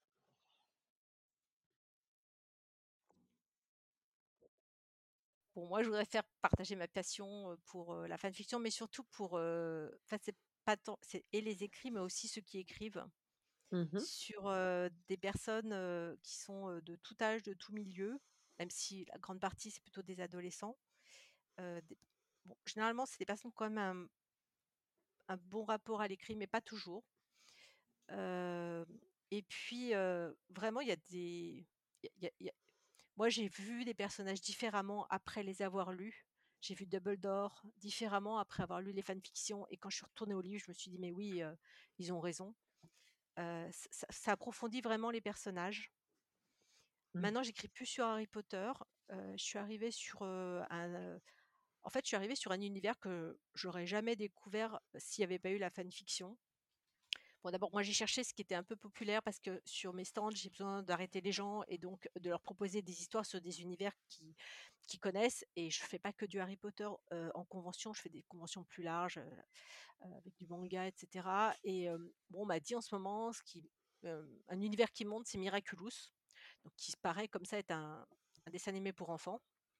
Bon, moi je voudrais faire partager ma passion euh, pour euh, la fanfiction, mais surtout pour, euh, enfin c'est pas tant, c'est et les écrits, mais aussi ceux qui écrivent Mmh. sur euh, des personnes euh, qui sont euh, de tout âge, de tout milieu, même si la grande partie c'est plutôt des adolescents. Euh, des- bon, généralement, c'est des personnes qui ont quand même un, un bon rapport à l'écrit, mais pas toujours. Euh, et puis, euh, vraiment, il y a des... il y a- il y a- Moi, j'ai vu des personnages différemment après les avoir lus. J'ai vu Dumbledore différemment après avoir lu les fanfictions. Et quand je suis retournée au livre, je me suis dit, mais oui, euh, ils ont raison. Euh, ça, ça approfondit vraiment les personnages. Mmh. Maintenant, j'écris plus sur Harry Potter. Heu, je suis arrivée sur, heu, un, heu, en fait, je suis arrivée sur un univers que j'aurais jamais découvert s'il y avait pas eu la fanfiction. Bon, d'abord, moi, j'ai cherché ce qui était un peu populaire parce que sur mes stands, j'ai besoin d'arrêter les gens et donc de leur proposer des histoires sur des univers qui qui qui connaissent, et je fais pas que du Harry Potter euh, en convention, je fais des conventions plus larges euh, euh, avec du manga, et cetera. Et euh, bon, on m'a dit en ce moment, ce qui, euh, un univers qui monte, c'est Miraculous, donc qui se paraît comme ça être un, un dessin animé pour enfants.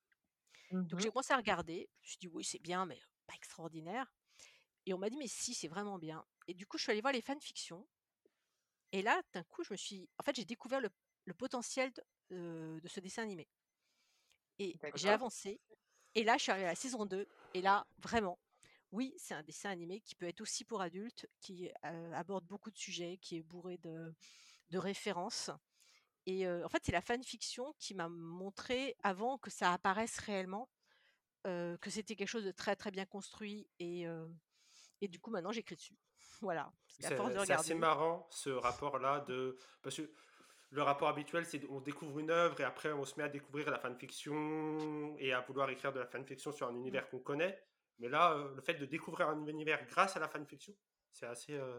Donc Mhm. j'ai commencé à regarder, je me suis dit oui c'est bien, mais pas extraordinaire. Et on m'a dit mais si, c'est vraiment bien. Et du coup je suis allée voir les fanfictions. Et là, d'un coup, je me suis, en fait, j'ai découvert le, le potentiel de, euh, de ce dessin animé. Et j'ai D'accord. avancé. Et là, je suis arrivée à la saison deux. Et là, vraiment, oui, c'est un dessin animé qui peut être aussi pour adultes, qui euh, aborde beaucoup de sujets, qui est bourré de, de références. Et euh, en fait, c'est la fanfiction qui m'a montré, avant que ça apparaisse réellement, euh, que c'était quelque chose de très très bien construit. Et, euh, et du coup, maintenant, j'écris dessus. Voilà. Parce qu'à force C'est de c'est assez regarder. marrant ce rapport-là de parce que le rapport habituel c'est on découvre une œuvre et après on se met à découvrir la fanfiction et à vouloir écrire de la fanfiction sur un Mm. univers qu'on connaît. Mais là, euh, le fait de découvrir un univers grâce à la fanfiction, c'est assez. euh,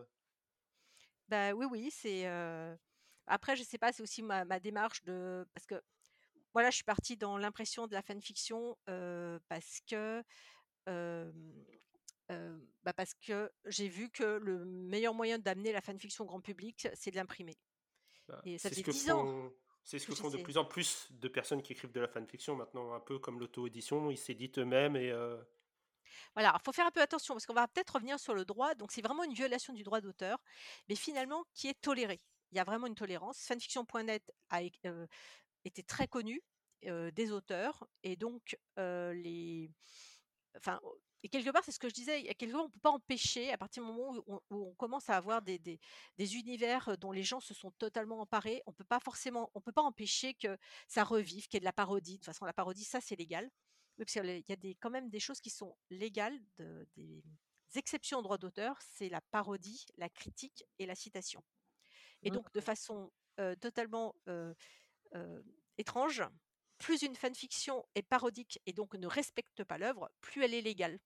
Bah oui, oui, c'est. euh, Après, je sais pas, c'est aussi ma, ma démarche de. Parce que voilà, je suis partie dans l'impression de la fanfiction euh, parce que. euh, euh, bah parce que j'ai vu que le meilleur moyen d'amener la fanfiction au grand public, c'est de l'imprimer. bah, Et ça c'est ce faisait que dix ans font. C'est ce que que font de j'essayais. plus en plus de personnes qui écrivent de la fanfiction maintenant, un peu comme l'auto-édition, ils s'éditent eux-mêmes et euh, Voilà, il faut faire un peu attention parce qu'on va peut-être revenir sur le droit. Donc, c'est vraiment une violation du droit d'auteur, mais finalement qui est tolérée. Il y a vraiment une tolérance. fanfiction point net a é- euh, été très connu euh, des auteurs, et donc euh, les. Enfin, et quelque part, c'est ce que je disais, il y a quelque part, on ne peut pas empêcher, à partir du moment où on, où on commence à avoir des, des, des univers dont les gens se sont totalement emparés, on peut pas forcément, on peut pas empêcher que ça revive, qu'il y ait de la parodie. De toute façon, la parodie, ça, c'est légal. Oui, parce qu'il y a des, quand même des choses qui sont légales, de- des exceptions au droit d'auteur, c'est la parodie, la critique et la citation. Et Mhm. donc, de façon euh, totalement euh, euh, étrange, plus une fanfiction est parodique et donc ne respecte pas l'œuvre, plus elle est légale.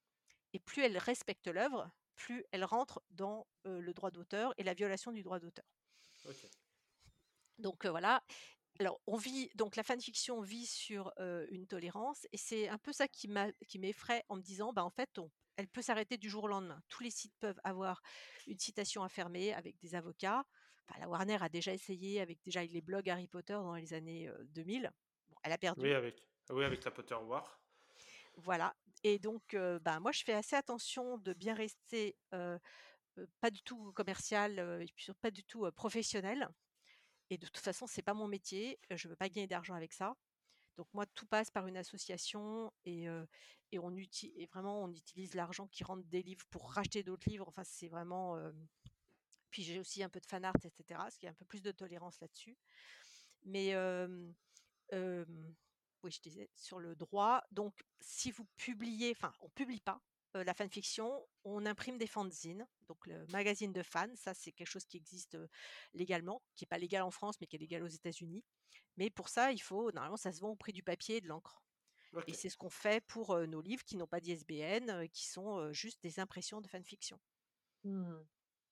Et plus elle respecte l'œuvre, plus elle rentre dans euh, le droit d'auteur et la violation du droit d'auteur. ok. Donc euh, voilà. Alors, on vit, donc la fanfiction vit sur euh, une tolérance, et c'est un peu ça qui m'a, qui m'effraie en me disant, bah en fait, on- elle peut s'arrêter du jour au lendemain. Tous les sites peuvent avoir une citation à fermer avec des avocats. Enfin, la Warner a déjà essayé avec déjà les blogs Harry Potter dans les années euh, deux mille. Bon, elle a perdu. Oui, avec, oui, avec la Potter War. Voilà. Et donc, euh, bah, moi, je fais assez attention de bien rester euh, euh, pas du tout commercial euh, et puis surtout pas du tout euh, professionnel. Et de toute façon, c'est pas mon métier. euh, Je veux pas gagner d'argent avec ça. Donc moi, tout passe par une association, et, euh, et on utilise et vraiment on utilise l'argent qui rentre des livres pour racheter d'autres livres. Enfin, c'est vraiment. euh, Puis j'ai aussi un peu de fan art, et cetera. Ce qui est un peu plus de tolérance là-dessus. Mais euh, euh, oui, je disais sur le droit. Donc, si vous publiez, enfin, on publie pas euh, la fanfiction, on imprime des fanzines, donc le magazine de fans. Ça, c'est quelque chose qui existe euh, légalement, qui est pas légal en France, mais qui est légal aux États-Unis. Mais pour ça, il faut normalement, ça se vend au prix du papier et de l'encre. Ok. Et c'est ce qu'on fait pour euh, nos livres qui n'ont pas d'I S B N, euh, qui sont euh, juste des impressions de fanfiction. Mhm.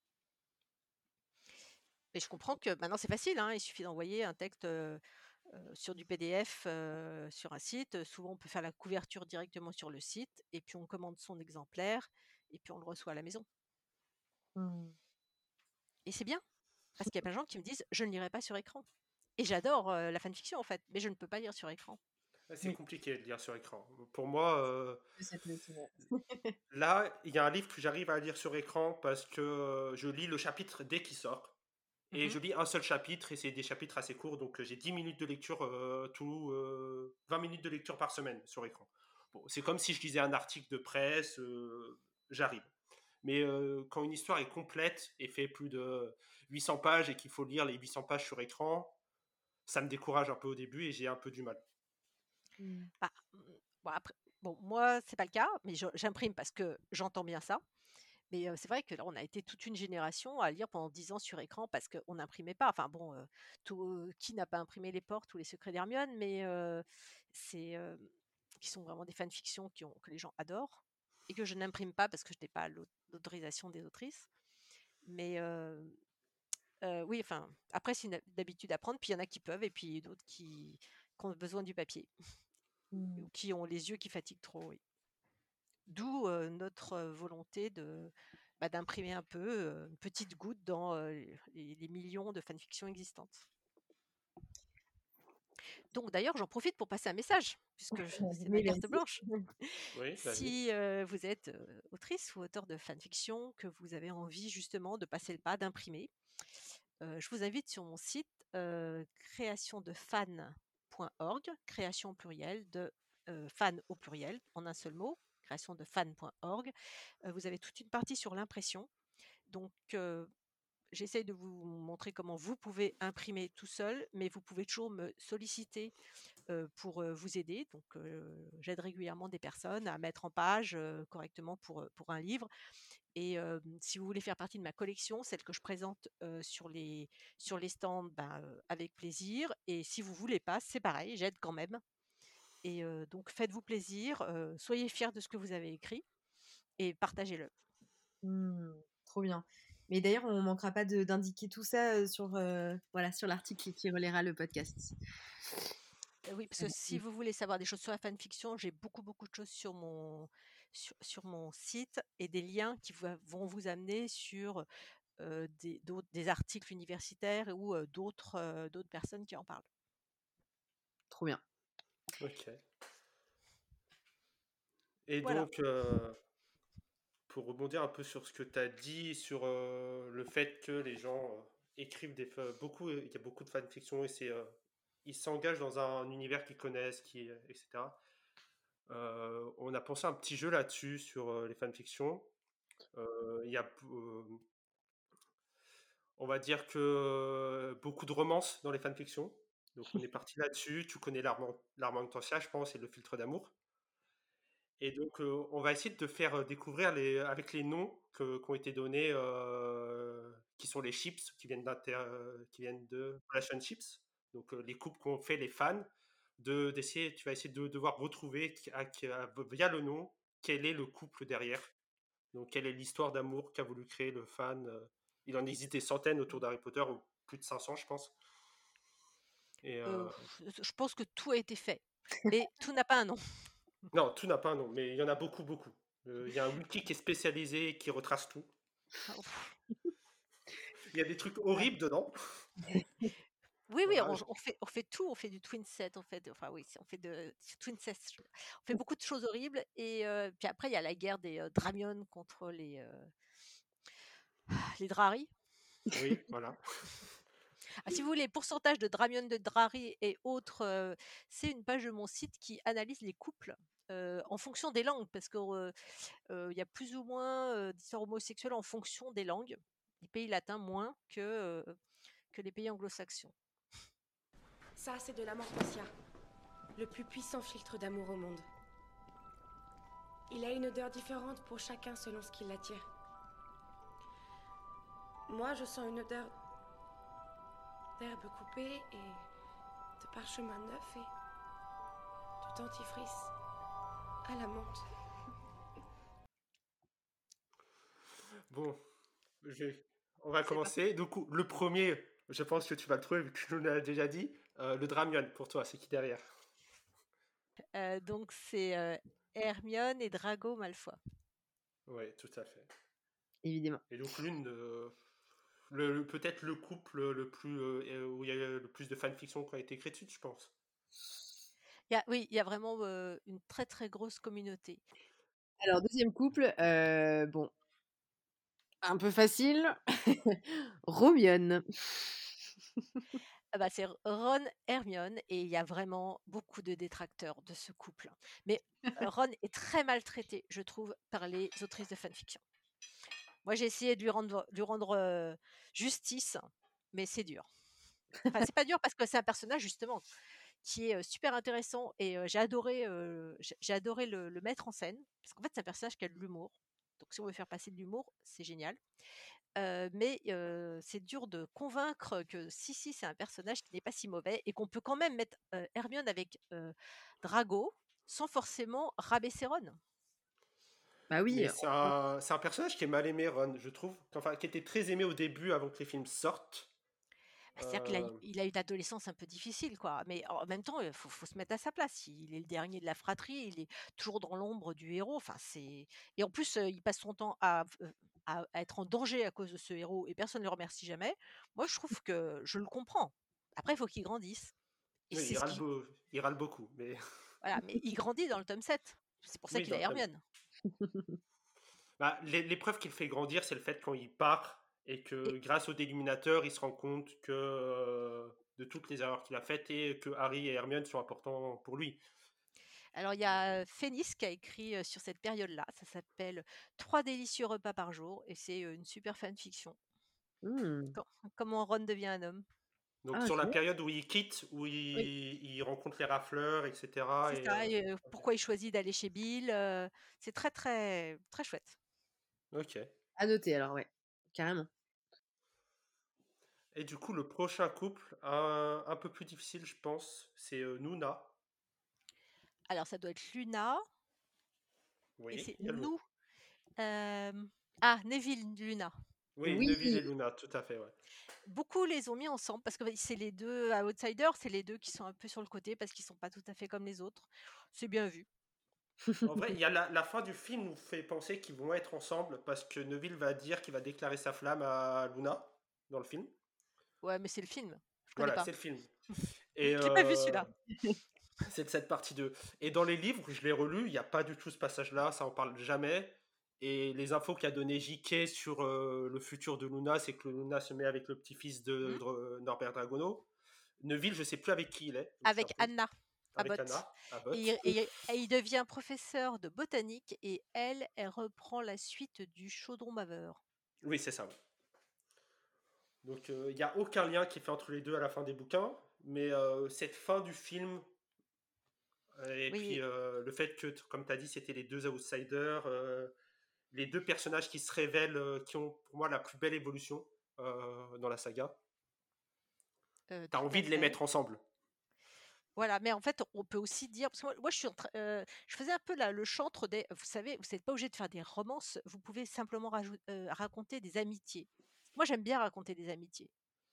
Et je comprends que maintenant c'est facile, hein, il suffit d'envoyer un texte euh, euh, sur du P D F euh, sur un site. Souvent, on peut faire la couverture directement sur le site, et puis on commande son exemplaire, et puis on le reçoit à la maison. Mhm. Et c'est bien, parce qu'il y a plein de gens qui me disent je ne lirai pas sur écran. Et j'adore euh, la fanfiction en fait, mais je ne peux pas lire sur écran. C'est Oui, compliqué de lire sur écran. Pour moi, euh, de cette notion. là, il y a un livre que j'arrive à lire sur écran parce que euh, je lis le chapitre dès qu'il sort. Et Mhm. je lis un seul chapitre et c'est des chapitres assez courts, donc euh, j'ai dix minutes de lecture, euh, tout, euh, vingt minutes de lecture par semaine sur écran. Bon, c'est comme si je lisais un article de presse, euh, j'arrive. Mais euh, quand une histoire est complète et fait plus de huit cents pages et qu'il faut lire les huit cents pages sur écran, ça me décourage un peu au début et j'ai un peu du mal. Mhm. Bah, mm, bon, après, bon, moi, c'est pas le cas, mais je- j'imprime parce que j'entends bien ça. Mais heu, c'est vrai que là, on a été toute une génération à lire pendant dix ans sur écran parce qu'on n'imprimait pas. Enfin bon, heu, tout, heu, qui n'a pas imprimé Les Portes ou Les Secrets d'Hermione? Mais heu, c'est, hem, qui sont vraiment des fanfictions qui ont que les gens adorent, et que je n'imprime pas parce que je n'ai pas l'au l'autorisation des autrices. Mais heu heu, oui, enfin, après c'est une hab d'habitude à prendre, puis il y en a qui peuvent et puis d'autres qui qui ont besoin du papier. Mmh. ou qui ont les yeux qui fatiguent trop, oui. D'où euh, notre euh, volonté de, bah, d'imprimer un peu, euh, une petite goutte dans euh, les, les millions de fanfictions existantes. Donc d'ailleurs, j'en profite pour passer un message, puisque je- c'est ma Mais carte merci. blanche. Oui, vas-y. Si euh, vous êtes euh, autrice ou auteur de fanfiction, que vous avez envie justement de passer le pas, d'imprimer, euh, je vous invite sur mon site euh, création de fan point org, création au pluriel de euh, fan au pluriel, en un seul mot, création de fan point org. Euh, vous avez toute une partie sur l'impression. Donc, euh, j'essaye de vous montrer comment vous pouvez imprimer tout seul, mais vous pouvez toujours me solliciter euh, pour euh, vous aider. Donc, euh, j'aide régulièrement des personnes à mettre en page euh, correctement pour, euh, pour un livre. Et euh, si vous voulez faire partie de ma collection, celle que je présente euh, sur, les, sur les stands, ben, euh, avec plaisir. Et si vous voulez pas, c'est pareil, j'aide quand même. Et euh, donc, faites-vous plaisir, euh, soyez fiers de ce que vous avez écrit et partagez-le. Mmh, trop bien. Mais d'ailleurs, on manquera pas de- d'indiquer tout ça euh, sur, euh, voilà, sur l'article qui relaiera le podcast. Euh, oui, parce que si vous voulez savoir des choses sur la fanfiction, j'ai beaucoup, beaucoup de choses sur mon, sur, sur mon site et des liens qui va- vont vous amener sur euh, des, d'autres- des articles universitaires ou euh, d'autres, euh, d'autres personnes qui en parlent. Trop bien. Ok. Et Voilà. donc, euh, pour rebondir un peu sur ce que tu as dit, sur euh, le fait que les gens euh, écrivent des fa- beaucoup, il y a beaucoup de fanfiction et c'est, euh, ils s'engagent dans un univers qu'ils connaissent, qui, et cetera. Euh, on a pensé un petit jeu là-dessus sur euh, les fanfictions. Euh, Il y a, euh, on va dire que euh, beaucoup de romances dans les fanfictions. Donc on est parti là-dessus. Tu connais l'armand l'armantantia, je pense, et le filtre d'amour. Et donc, euh, on va essayer de te faire euh, découvrir les, avec les noms que, qui ont été donnés, euh, qui sont les chips, qui viennent, d'inter, euh, qui viennent de relationships, donc euh, les couples qu'ont fait les fans, de, d'essayer, tu vas essayer de devoir retrouver qui- à- qui- à- via le nom quel est le couple derrière. Donc, quelle est l'histoire d'amour qu'a voulu créer le fan. euh. Il en existe des centaines autour d'Harry Potter, ou plus de cinq cents, je pense. Et, Euh, euh, je pense que tout a été fait, mais tout n'a pas un nom. non, tout n'a pas un nom, mais il y en a beaucoup, beaucoup. Euh, Il y a un wiki qui est spécialisé, qui retrace tout. Ah, ouf. Il y a des trucs horribles dedans. Oui, oui, Voilà. on, on fait, on fait tout, on fait du twin set, on fait, de- enfin oui, on fait de twin set, on fait beaucoup de choses horribles. Et euh, puis après, il y a la guerre des euh, Dramion contre les euh, les Drari. Oui, voilà. Ah, si vous voulez, pourcentage de Dramion, de Drari et autres, euh, c'est une page de mon site qui analyse les couples euh, en fonction des langues, parce qu'il euh, euh, y a plus ou moins euh, d'histoires homosexuelles en fonction des langues. Les pays latins moins que, euh, que les pays anglo-saxons. Ça, c'est de l'amantantia, le plus puissant filtre d'amour au monde. Il a une odeur différente pour chacun selon ce qui l'attire. Moi, je sens une odeur d'herbe coupée et de parchemin neuf et de dentifrice à la menthe. Bon, je vais- on va C'est parti. commencer. Du coup, le premier, je pense que tu vas le trouver vu que tu nous l'as déjà dit. Euh, le Dramion, pour toi, c'est qui derrière? Euh, donc c'est euh, Hermione et Drago Malfoy. Oui, tout à fait. Évidemment. Et donc, l'une de. Le, le- peut-être le couple le plus euh, où il y a le plus de fanfiction qui a été écrit dessus, je pense. Il y a, oui, il y a vraiment euh, une très très grosse communauté. Alors, deuxième couple, euh, bon, un peu facile. Romione. Ah bah, c'est Ron Hermione et il y a vraiment beaucoup de détracteurs de ce couple. Mais euh, Ron est très maltraité, je trouve, par les autrices de fanfiction. Moi, j'ai essayé de lui rendre, de lui rendre euh, justice, mais c'est dur. Enfin, c'est pas dur parce que c'est un personnage justement qui est euh, super intéressant et euh, j'ai adoré, euh, j'ai j'ai adoré le, le mettre en scène parce qu'en fait c'est un personnage qui a de l'humour. Donc si on veut faire passer de l'humour, c'est génial. Euh, mais euh, c'est dur de convaincre que si si c'est un personnage qui n'est pas si mauvais et qu'on peut quand même mettre euh, Hermione avec euh, Drago sans forcément rabaisser Ron. Bah oui. Mais c'est un, c'est un personnage qui est mal aimé, Ron, je trouve. Enfin, qui était très aimé au début avant que les films sortent. Bah, c'est-à-dire qu'il a, Euh, il a une adolescence un peu difficile, quoi. Mais en même temps, il faut, faut se mettre à sa place. Il est le dernier de la fratrie, il est toujours dans l'ombre du héros. Enfin, c'est... Et en plus, euh, il passe son temps à, euh, à- à être en danger à cause de ce héros et personne ne le remercie jamais. Moi, je trouve que je le comprends. Après, il faut qu'il grandisse. Et oui, c'est il ce râle, qui... beau- il râle beaucoup, mais Voilà, mais il grandit dans le tome sept. C'est pour ça oui, qu'il dans a le tome. Hermione. Bah, l'é- l'épreuve qui le fait grandir, c'est le fait quand il part et Et que grâce au déluminateur, il se rend compte que euh, de toutes les erreurs qu'il a faites et que Harry et Hermione sont importants pour lui. alors, il y a Phénis qui a écrit euh, sur cette période-là. Ça s'appelle Trois délicieux repas par jour et c'est euh, une super fanfiction. Hmm. Com- Comment Ron devient un homme. Donc Ah, sur la génial. période où il quitte, où il, Oui, il rencontre les rafleurs, et cetera. c'est Et, ça. euh, Et, euh, ok. pourquoi il choisit d'aller chez Bill. euh, c'est très, très, très chouette. Ok. À noter alors, ouais, carrément. Et du coup, le prochain couple, un, un peu plus difficile, je pense, c'est euh, Noona. Alors, ça doit être Luna et Oui, c'est il y a le- nous. euh, Ah, Neville Luna. oui, Oui, Neville et Luna, tout à fait, ouais. Beaucoup les ont mis ensemble parce que bah, c'est les deux outsiders, c'est les deux qui sont un peu sur le côté parce qu'ils sont pas tout à fait comme les autres. C'est bien vu. En vrai, il y a la, la fin du film nous fait penser qu'ils vont être ensemble parce que Neville va dire qu'il va déclarer sa flamme à Luna dans le film. Ouais, mais c'est le film. Je connais Voilà, pas. c'est le film. Et Je l'ai pas vu euh, celui-là. c'est de cette partie deux. Et dans les livres, je l'ai relu, il n'y a pas du tout ce passage-là, ça en parle jamais. Et les infos qu'a donné J K sur euh, le futur de Luna, c'est que Luna se met avec le petit-fils de Hmm. Dr- Norbert Dragono. Neville, je sais plus avec qui il est, donc c'est un Avec peu Anna avec Abbott. Anna, Abbott. Et, et- et il devient professeur de botanique et elle, elle reprend la suite du chaudron baveur. Oui, c'est ça. Oui. Donc il n'y a aucun lien qui est fait entre les deux à la fin des bouquins, mais euh, cette fin du film, euh, et puis Oui, euh, le fait que, t- comme tu as dit, c'était les deux outsiders, euh, les deux personnages qui se révèlent, euh, qui ont pour moi la plus belle évolution euh, dans la saga. euh, T'as tout envie à de les fait. mettre ensemble. Voilà, mais en fait, on peut aussi dire, parce que moi, moi, je suis en train, euh, je faisais un peu la- le chantre des, vous savez, vous n'êtes pas obligé de faire des romances, vous pouvez simplement rajou- euh, raconter des amitiés. Moi, j'aime bien raconter des amitiés.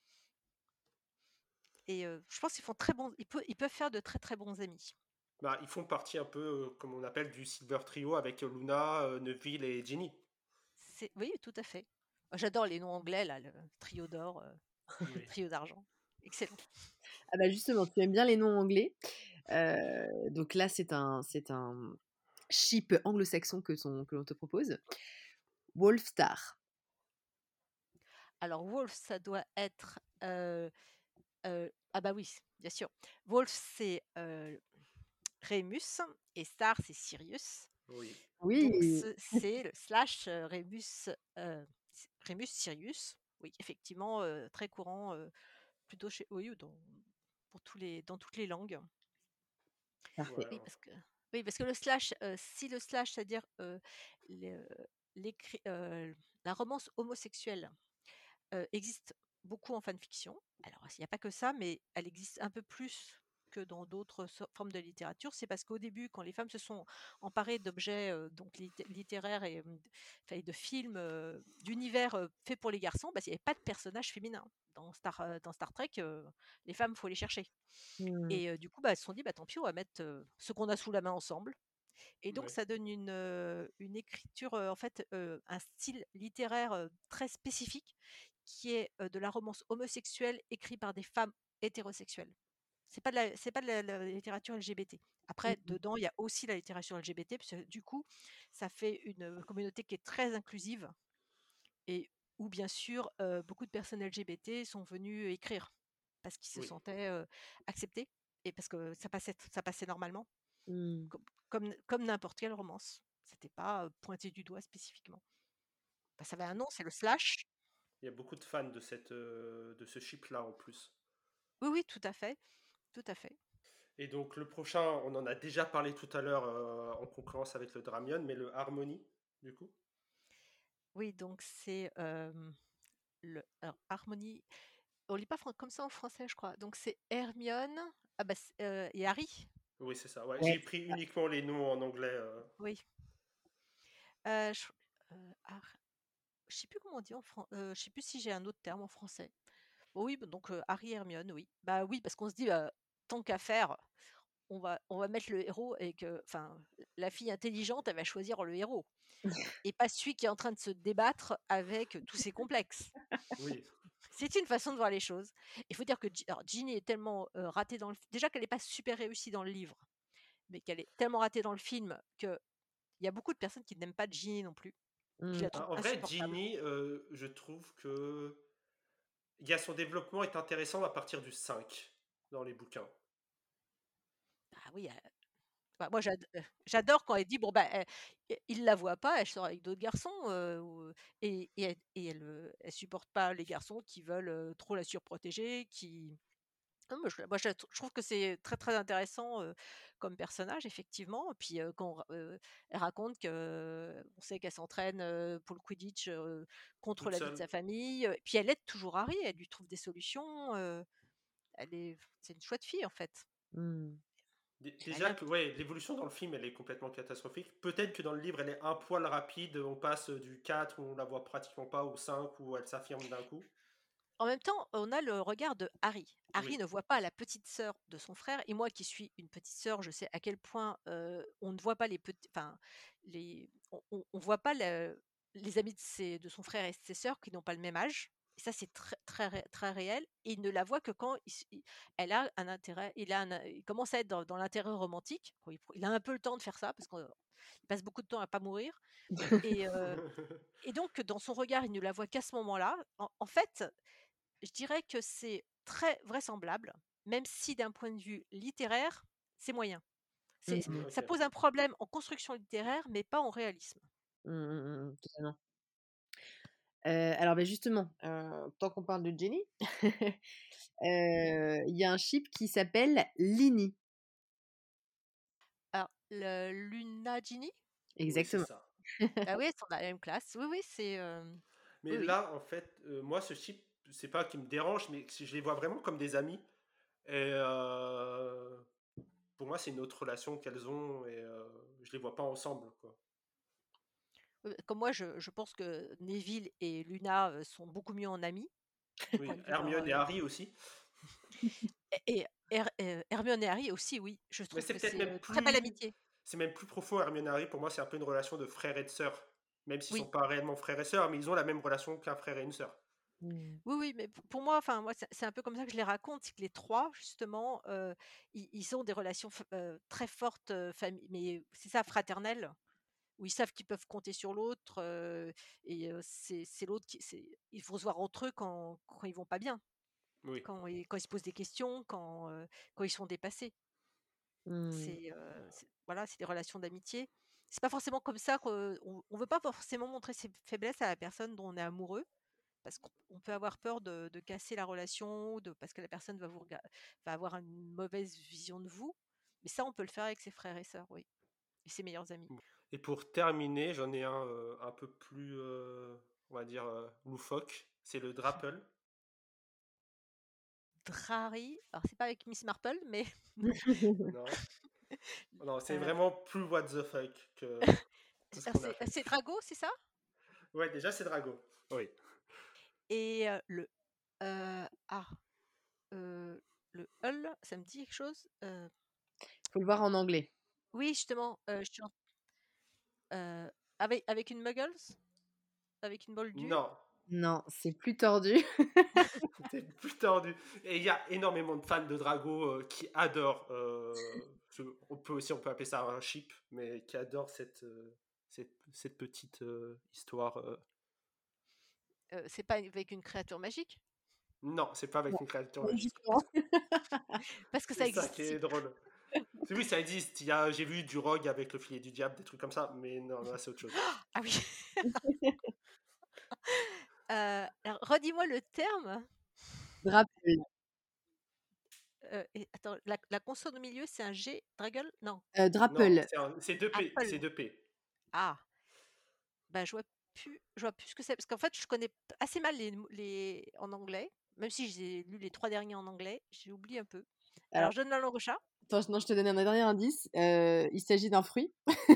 Et euh, je pense qu'ils font très bons, ils, peuvent, ils peuvent faire de très très bons amis. Bah, ils font partie un peu, euh, comme on appelle, du Silver Trio avec Luna, euh, Neville et Ginny. C'est, oui, tout à fait. Moi, j'adore les noms anglais, là, le trio d'or, euh, Oui. trio d'argent. Excellent. Ah bah justement, tu aimes bien les noms anglais. Euh, donc là, c'est un, c'est un ship anglo-saxon que, ton- que l'on te propose. Wolfstar. Alors, Wolf, ça doit être, euh, euh, ah bah oui, bien sûr. Wolf, c'est euh, Rémus et Star, c'est Sirius. Oui. Donc, Oui, ce- c'est le slash euh, Rémus, euh, S- Rémus Sirius. Oui, effectivement, euh, très courant, euh, plutôt chez O U, dans, pour tous les, dans toutes les langues. Ouais, parfait. Oui, parce que, oui, parce que le slash, euh, si le slash, c'est-à-dire euh, le- l'écrit- euh, la romance homosexuelle euh, existe beaucoup en fanfiction. Alors, il n'y a pas que ça, mais elle existe un peu plus que dans d'autres so- formes de littérature. C'est parce qu'au début, quand les femmes se sont emparées d'objets euh, donc lit- littéraires et, euh, enfin, et de films, euh, d'univers euh, faits pour les garçons, bah, il n'y avait pas de personnages féminins. Dans Star, euh, dans Star Trek, euh, les femmes, il faut les chercher. Hmm. Et euh, du coup, bah, elles se sont dit, bah, tant pis, on va mettre euh, ce qu'on a sous la main ensemble. Et donc, ouais. ça donne une, euh, une écriture, euh, en fait, euh, un style littéraire euh, très spécifique qui est euh, de la romance homosexuelle écrite par des femmes hétérosexuelles. C'est pas de la, c'est pas de la, la littérature L G B T. Après, Hmm. dedans, il y a aussi la littérature L G B T, parce que du coup, ça fait une communauté qui est très inclusive et où, bien sûr, euh, beaucoup de personnes L G B T sont venues écrire parce qu'ils se Oui. sentaient euh, acceptés et parce que ça passait, ça passait normalement Hmm. com- comme, comme n'importe quelle romance. C'était pas euh, pointé du doigt spécifiquement. Bah, ça avait un nom, c'est le slash. Il y a beaucoup de fans de, cette, euh, de ce chip-là en plus. Oui, oui, tout à fait, tout à fait. Et donc le prochain, on en a déjà parlé tout à l'heure euh, en concurrence avec le Dramion, mais le Harmony, du coup. Oui, donc c'est euh, le alors, Harmonie. On lit pas fran- comme ça en français, je crois. Donc c'est Hermione ah bah, c'est, euh, et Harry. Oui, c'est ça. Ouais, j'ai Ouais. pris uniquement les noms en anglais. euh. Oui. Euh, je, euh, Har- je sais plus comment on dit en français. Je sais plus si j'ai un autre terme en français. Oui, bah, donc heu, Harry et Hermione, oui. Bah oui, parce qu'on se dit, heu, tant qu'à faire, on va on va mettre le héros et que enfin, la fille intelligente, elle va choisir le héros et pas celui qui est en train de se débattre avec tous ses complexes. Oui. C'est une façon de voir les choses. Il faut dire que Gi alors Ginny est tellement, heu, ratée dans le f déjà qu'elle est pas super réussie dans le livre, mais qu'elle est tellement ratée dans le film qu'il y a beaucoup de personnes qui n'aiment pas Ginny non plus, qui Mmh. la Ah, trouvent en vrai, insupportable. Ginny, euh, je trouve que il y a son développement est intéressant à partir du cinq dans les bouquins. Ah oui, heu, bah, moi j'ad heu, j'adore quand elle dit bon bah, elle i il la voit pas, elle sort avec d'autres garçons, heu, ou et et elle et elle, heu, elle supporte pas les garçons qui veulent, heu, trop la surprotéger, qui non, moi je moi je la trou je trouve que c'est très, très intéressant, heu, comme personnage effectivement. Puis, heu, quand heu, elle raconte que on sait qu'elle s'entraîne, heu, pour le Quidditch, heu, contre Toute la vie de seule. sa famille, heu, puis elle aide toujours Harry, elle lui trouve des solutions, heu, elle est c'est une chouette fille en fait. Mmh. Dé- Elle est Déjà que imp ouais, l'évolution dans le film, elle est complètement catastrophique. Peut-être que dans le livre, elle est un poil rapide. On passe du quatre où on la voit pratiquement pas au cinq où elle s'affirme d'un coup. En même temps, on a le regard de Harry. Harry Oui, ne voit pas la petite sœur de son frère et moi qui suis une petite sœur, je sais à quel point, heu, on ne voit pas les petits enfin les on on on voit pas le les amis de ses de son frère et de ses sœurs qui n'ont pas le même âge. Et ça, c'est très très ré très réel et il ne la voit que quand il s il elle a un intérêt il a un il commence à être dans dans l'intérêt romantique, quand il pr il a un peu le temps de faire ça parce qu'il passe beaucoup de temps à pas mourir et heu et donc dans son regard, il ne la voit qu'à ce moment-là. En en fait, je dirais que c'est très vraisemblable, même si d'un point de vue littéraire, c'est moyen. C'est Mm, Mmh. ça ok. pose un problème en construction littéraire, mais pas en réalisme. Mmh, mmh, mmh, totalement. Heu, alors, beh, justement, heu, tant qu'on parle de Jenny, heu, il y a un ship qui s'appelle Lini. Alors, le Luna Genie? Oui, c'est Exactement. ça. Ah oui, elles sont dans la même classe. Oui, oui, c'est, hem, Mais oui, oui. là, en fait, euh, moi, ce chip, c'est pas qu'il me dérange, mais si je les vois vraiment comme des amis. Et euh, pour moi, c'est une autre relation qu'elles ont et euh, je les vois pas ensemble, quoi. Oui, comme moi, je je pense que Neville et Luna, heu, sont beaucoup mieux en amis, du point Oui, de vue de leur, Hermione et heu Harry aussi. et et Her heu, Hermione et Harry aussi, oui. Je Mais trouve c'est que peut-être c'est, même heu, très belle plus, amitié. c'est même plus profond Hermione et Harry. Pour moi, c'est un peu une relation de frère et de sœur, même s'ils sont Oui. pas réellement frères et sœurs, mais ils ont la même relation qu'un frère et une sœur. Mmh. Oui, oui, mais p pour moi, enfin, moi, c'est c'est un peu comme ça que je les raconte, c'est que les trois justement, heu, ils ils ont des relations f heu, très fortes, heu, fami mais c'est ça, fraternelles, où ils savent qu'ils peuvent compter sur l'autre, heu et heu, c'est c'est l'autre qui c'est ils vont se voir entre eux quand quand ils vont pas bien, Oui. quand ils quand ils se posent des questions, quand, heu, quand ils sont dépassés. Mmh. C'est, heu, c'est voilà, c'est des relations d'amitié. C'est pas forcément comme ça qu'on on veut pas forcément montrer ses faiblesses à la personne dont on est amoureux. Parce qu'on on peut avoir peur de de casser la relation ou de parce que la personne va vous rega va avoir une mauvaise vision de vous. Mais ça, on peut le faire avec ses frères et sœurs, oui, et ses meilleurs amis. Et pour terminer, j'en ai un euh, un peu plus, euh, on va dire, euh, loufoque. C'est le Drapple. Drarry, alors c'est pas avec Miss Marple, mais Non, non, c'est heu, vraiment plus what the fuck que tout ce alors qu'on a c'est fait. c'est Drago, c'est ça? Ouais, déjà, c'est Drago. Oui. Et heu, le, heu, ah, heu, le Hull, ça me dit quelque chose? Heu, Faut le voir en anglais. oui, justement, heu, je suis en heu, avec avec une Muggles? Avec une Moldue? Non, Non, c'est plus tordu. c'était plus tordu. Et il y a énormément de fans de Drago euh, qui adorent. euh, ce- on peut aussi, on peut appeler ça un chip, mais qui adorent cette, euh, cette, cette petite euh, histoire. euh. Heu, c'est pas avec une créature magique? Non, c'est pas avec une créature Ouais, magique. justement. Parce que C'est ça ça existe qui aussi. est drôle. C'est- Oui, ça existe. Il y a, j'ai vu du rogue avec le filet du diable, des trucs comme ça, mais non, là, c'est autre chose. Ah oui! Heu, alors redis-moi le terme? Drapel. Heu et attends, la la consonne au milieu, c'est un G? Draggle? Non, Heu, Non, Drapel. c'est un- c'est deux P. Apple. C'est deux P. Ah! Bah, je vois plus je vois plus ce que c'est parce qu'en fait, je connais p assez mal les les en anglais, même si j'ai lu les trois derniers en anglais, j'ai oublié un peu. Alors Alors, je donne la langue au chat, attends, non, je te donne un dernier indice. Heu, il s'agit d'un fruit.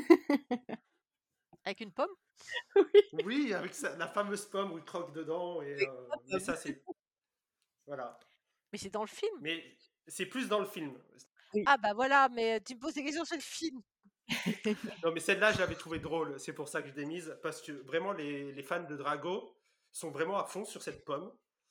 avec une pomme. Oui, Oui, avec ça, la fameuse pomme où il croque dedans. Et, euh, mais ça, c'est Voilà. Mais c'est dans le film. Mais c'est plus dans le film. Ah bah voilà, mais tu me poses des questions sur le film. Non, mais celle-là, je l'avais trouvé drôle. C'est pour ça que je l'ai mise. Parce que vraiment, les, les fans de Drago sont vraiment à fond sur cette pomme.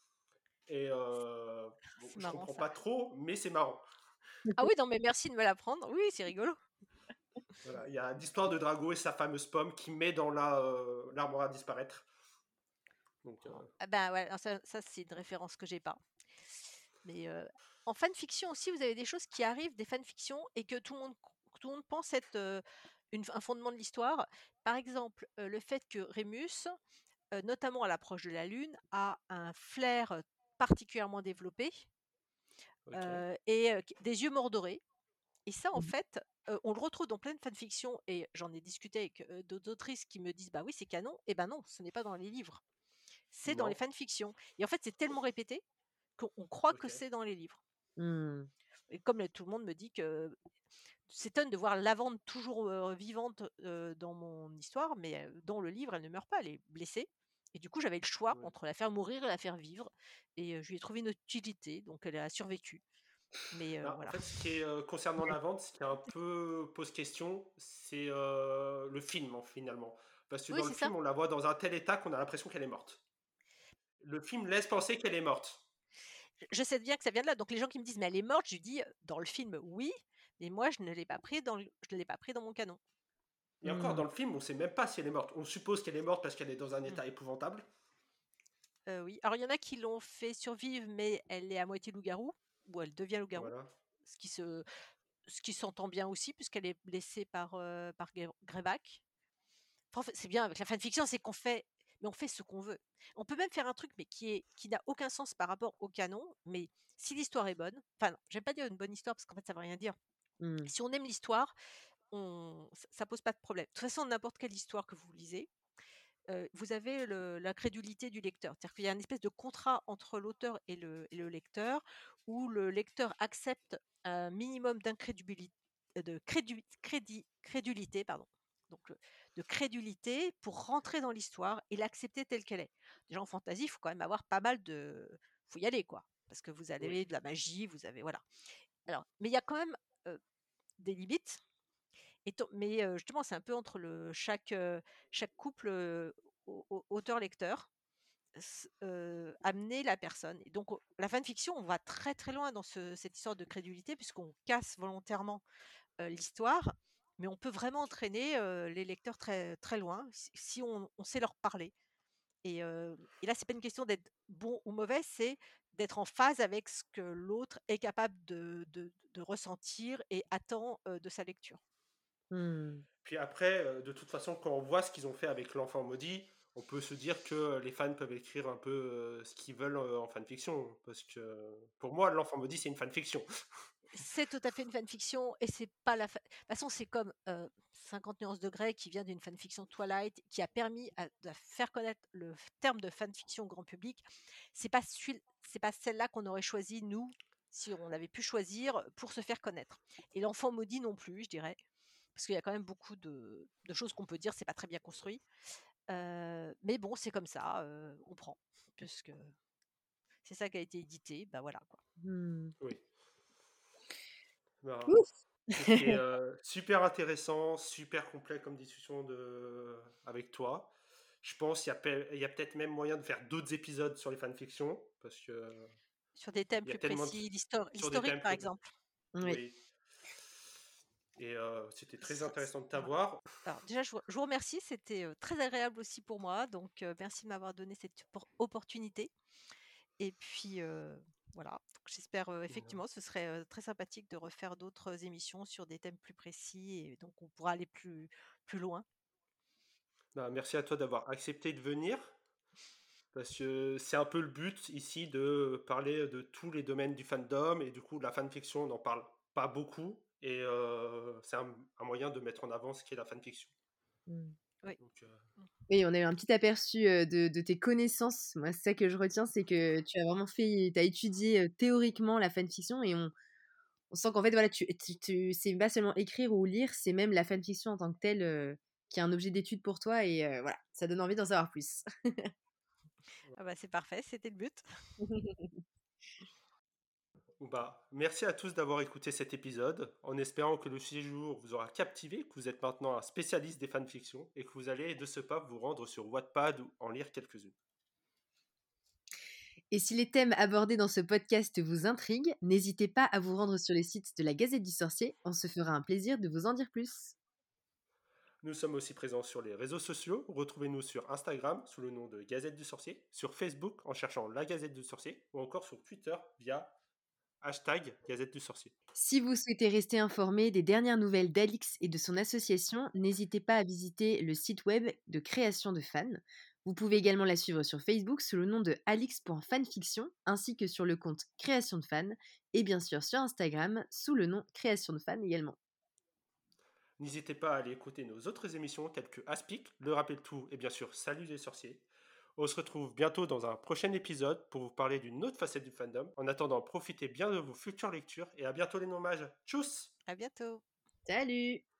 Et euh, bon, C'est je marrant comprends ça. pas trop, mais c'est marrant. Ah oui, non mais merci de me l'apprendre. Oui, c'est rigolo. Voilà. Il y a l'histoire de Drago et sa fameuse pomme qui met dans la, euh, l'armoire à disparaître. Donc, euh, Ah bah ouais, alors ça, ça, c'est une référence que j'ai pas. Mais euh, en fanfiction aussi, vous avez des choses qui arrivent, des fanfictions, et que tout le monde, tout le monde pense être euh, une- un fondement de l'histoire. Par exemple, euh, le fait que Rémus, euh, notamment à l'approche de la Lune, a un flair particulièrement développé ok. euh, et euh, qui- des yeux mordorés. Et ça, en Mhm. fait, euh, on le retrouve dans plein de fanfictions, et j'en ai discuté avec euh, d'autres autrices qui me disent bah oui, c'est canon. Et ben non, ce n'est pas dans les livres, c'est dans les Non. fanfictions. Et en fait, c'est tellement répété qu'on on croit que Ok. c'est dans les livres. Hmm. Et comme le- tout le monde me dit que s'étonne de voir Lavande toujours euh, vivante euh, dans mon histoire, mais euh, dans le livre, elle ne meurt pas, elle est blessée. Et du coup, j'avais le choix Ouais. entre la faire mourir et la faire vivre. Et euh, je lui ai trouvé une utilité, donc elle a survécu. Mais euh, Ah, en voilà. fait, ce qui est euh, concernant la vente, ce qui un peu pose question, c'est euh, le film, en- finalement. Parce que Oui, dans le c'est ça. film, on la voit dans un tel état qu'on a l'impression qu'elle est morte. Le film laisse penser qu'elle est morte. Je sais bien que ça vient de là. Donc les gens qui me disent mais elle est morte, je lui dis dans le film oui, mais moi je ne l'ai pas pris dans le- je ne l'ai pas pris dans mon canon. Et encore, Hmm. dans le film, on sait même pas si elle est morte. On suppose qu'elle est morte parce qu'elle est dans un Mm. état épouvantable. Euh, oui. Alors il y en a qui l'ont fait survivre, mais elle est à moitié loup-garou ou elle devient loup-garou, Voilà. ce qui se ce qui s'entend bien aussi puisqu'elle est blessée par euh, par Gre- Greyback. Enfin, en fait, c'est bien avec la fanfiction, c'est qu'on fait mais on fait ce qu'on veut. On peut même faire un truc mais qui est qui n'a aucun sens par rapport au canon, mais si l'histoire est bonne, enfin non, je vais pas dire une bonne histoire parce qu'en fait ça veut rien dire. Hmm. Si on aime l'histoire, on ça ça pose pas de problème. De toute façon, n'importe quelle histoire que vous lisez, heu, vous avez le la crédulité du lecteur. C'est-à-dire qu'il y a une espèce de contrat entre l'auteur et le et le lecteur, où le lecteur accepte un minimum d'incrédubili de crédu crédi crédulité, pardon, donc heu, de crédulité pour rentrer dans l'histoire et l'accepter telle qu'elle est. Déjà en fantasy, il faut quand même avoir pas mal de faut y aller quoi, parce que vous Oui. avez de la magie, vous avez voilà. Alors, mais il y a quand même, heu, des limites. Et ton mais heu, justement, c'est un peu entre le chaque, heu, chaque couple, heu, au au auteur-lecteur, s heu, amener la personne et donc au la fanfiction, on va très, très loin dans ce cette histoire de crédulité puisqu'on casse volontairement, heu, l'histoire, mais on peut vraiment entraîner, heu, les lecteurs très, très loin si si on on sait leur parler et heu et là, c'est pas une question d'être bon ou mauvais, c'est d'être en phase avec ce que l'autre est capable de de de ressentir et attend, heu, de sa lecture. Hmm. Puis après, euh, de toute façon, quand on voit ce qu'ils ont fait avec l'enfant maudit, on peut se dire que les fans peuvent écrire un peu euh, ce qu'ils veulent euh, en fanfiction. Parce que pour moi, l'enfant maudit, c'est une fanfiction. C'est tout à fait une fanfiction et c'est pas la fa de toute façon, c'est comme, heu, cinquante nuances de Grey qui vient d'une fanfiction Twilight qui a permis à de faire connaître le f terme de fanfiction au grand public. C'est pas celui c'est pas celle-là qu'on aurait choisi nous, si on avait pu choisir pour se faire connaître et l'enfant maudit non plus, je dirais, parce qu'il y a quand même beaucoup de de choses qu'on peut dire, c'est pas très bien construit, heu, mais bon, c'est comme ça, heu, on prend puisque c'est ça qui a été édité, bah, voilà, quoi. Hmm. Oui. Ben, Ouf. c'était euh, super intéressant, super complet comme discussion de... avec toi. Je pense qu'il y a, pe- il y a peut-être même moyen de faire d'autres épisodes sur les fanfictions. Parce que Sur des thèmes il y a plus tellement de... précis, l'histo sur des l'historique, thèmes par plus... exemple. Oui. Oui. Et euh, c'était Ce très sera c intéressant de alors t'avoir. alors déjà, je vous je vous remercie, c'était, heu, très agréable aussi pour moi, donc heu, merci de m'avoir donné cette por opportunité et puis, heu, voilà, donc j'espère, heu, effectivement, ce serait, heu, très sympathique de refaire d'autres émissions sur des thèmes plus précis et donc on pourra aller plus plus loin. Ben, merci à toi d'avoir accepté de venir. Parce que c'est un peu le but ici de parler de tous les domaines du fandom. Et du coup, la fanfiction, on n'en parle pas beaucoup. Et euh, c'est un, un moyen de mettre en avant ce qu'est la fanfiction. Hmm. Oui. Donc, euh, Mmh. Oui, on a eu un petit aperçu euh, de, de tes connaissances. Moi, c'est ça que je retiens, c'est que tu as vraiment fait, tu as étudié euh, théoriquement la fanfiction et on, on sent qu'en fait, voilà, tu, tu, tu- c'est pas seulement écrire ou lire, c'est même la fanfiction en tant que telle euh, qui est un objet d'étude pour toi et euh, voilà, ça donne envie d'en savoir plus. Ah bah, c'est parfait, c'était le but. Bah, merci à tous d'avoir écouté cet épisode, en espérant que le séjour vous aura captivé, que vous êtes maintenant un spécialiste des fanfictions et que vous allez de ce pas vous rendre sur Wattpad ou en lire quelques-unes. Et si les thèmes abordés dans ce podcast vous intriguent, n'hésitez pas à vous rendre sur les sites de la Gazette du Sorcier, on se fera un plaisir de vous en dire plus. Nous sommes aussi présents sur les réseaux sociaux. Retrouvez-nous sur Instagram sous le nom de Gazette du Sorcier, sur Facebook en cherchant la Gazette du Sorcier, ou encore sur Twitter via hashtag Gazette du Sorcier. Si vous souhaitez rester informé des dernières nouvelles d'Alix et de son association, n'hésitez pas à visiter le site web de création de fans. Vous pouvez également la suivre sur Facebook sous le nom de alix.fanfiction, ainsi que sur le compte Création de fans, et bien sûr sur Instagram sous le nom Création de fans également. N'hésitez pas à aller écouter nos autres émissions telles que Aspic, Le Rappel Tout et bien sûr Salut les sorciers. On se retrouve bientôt dans un prochain épisode pour vous parler d'une autre facette du fandom. En attendant, profitez bien de vos futures lectures et à bientôt les non-mages. Tchuss! À bientôt. Salut!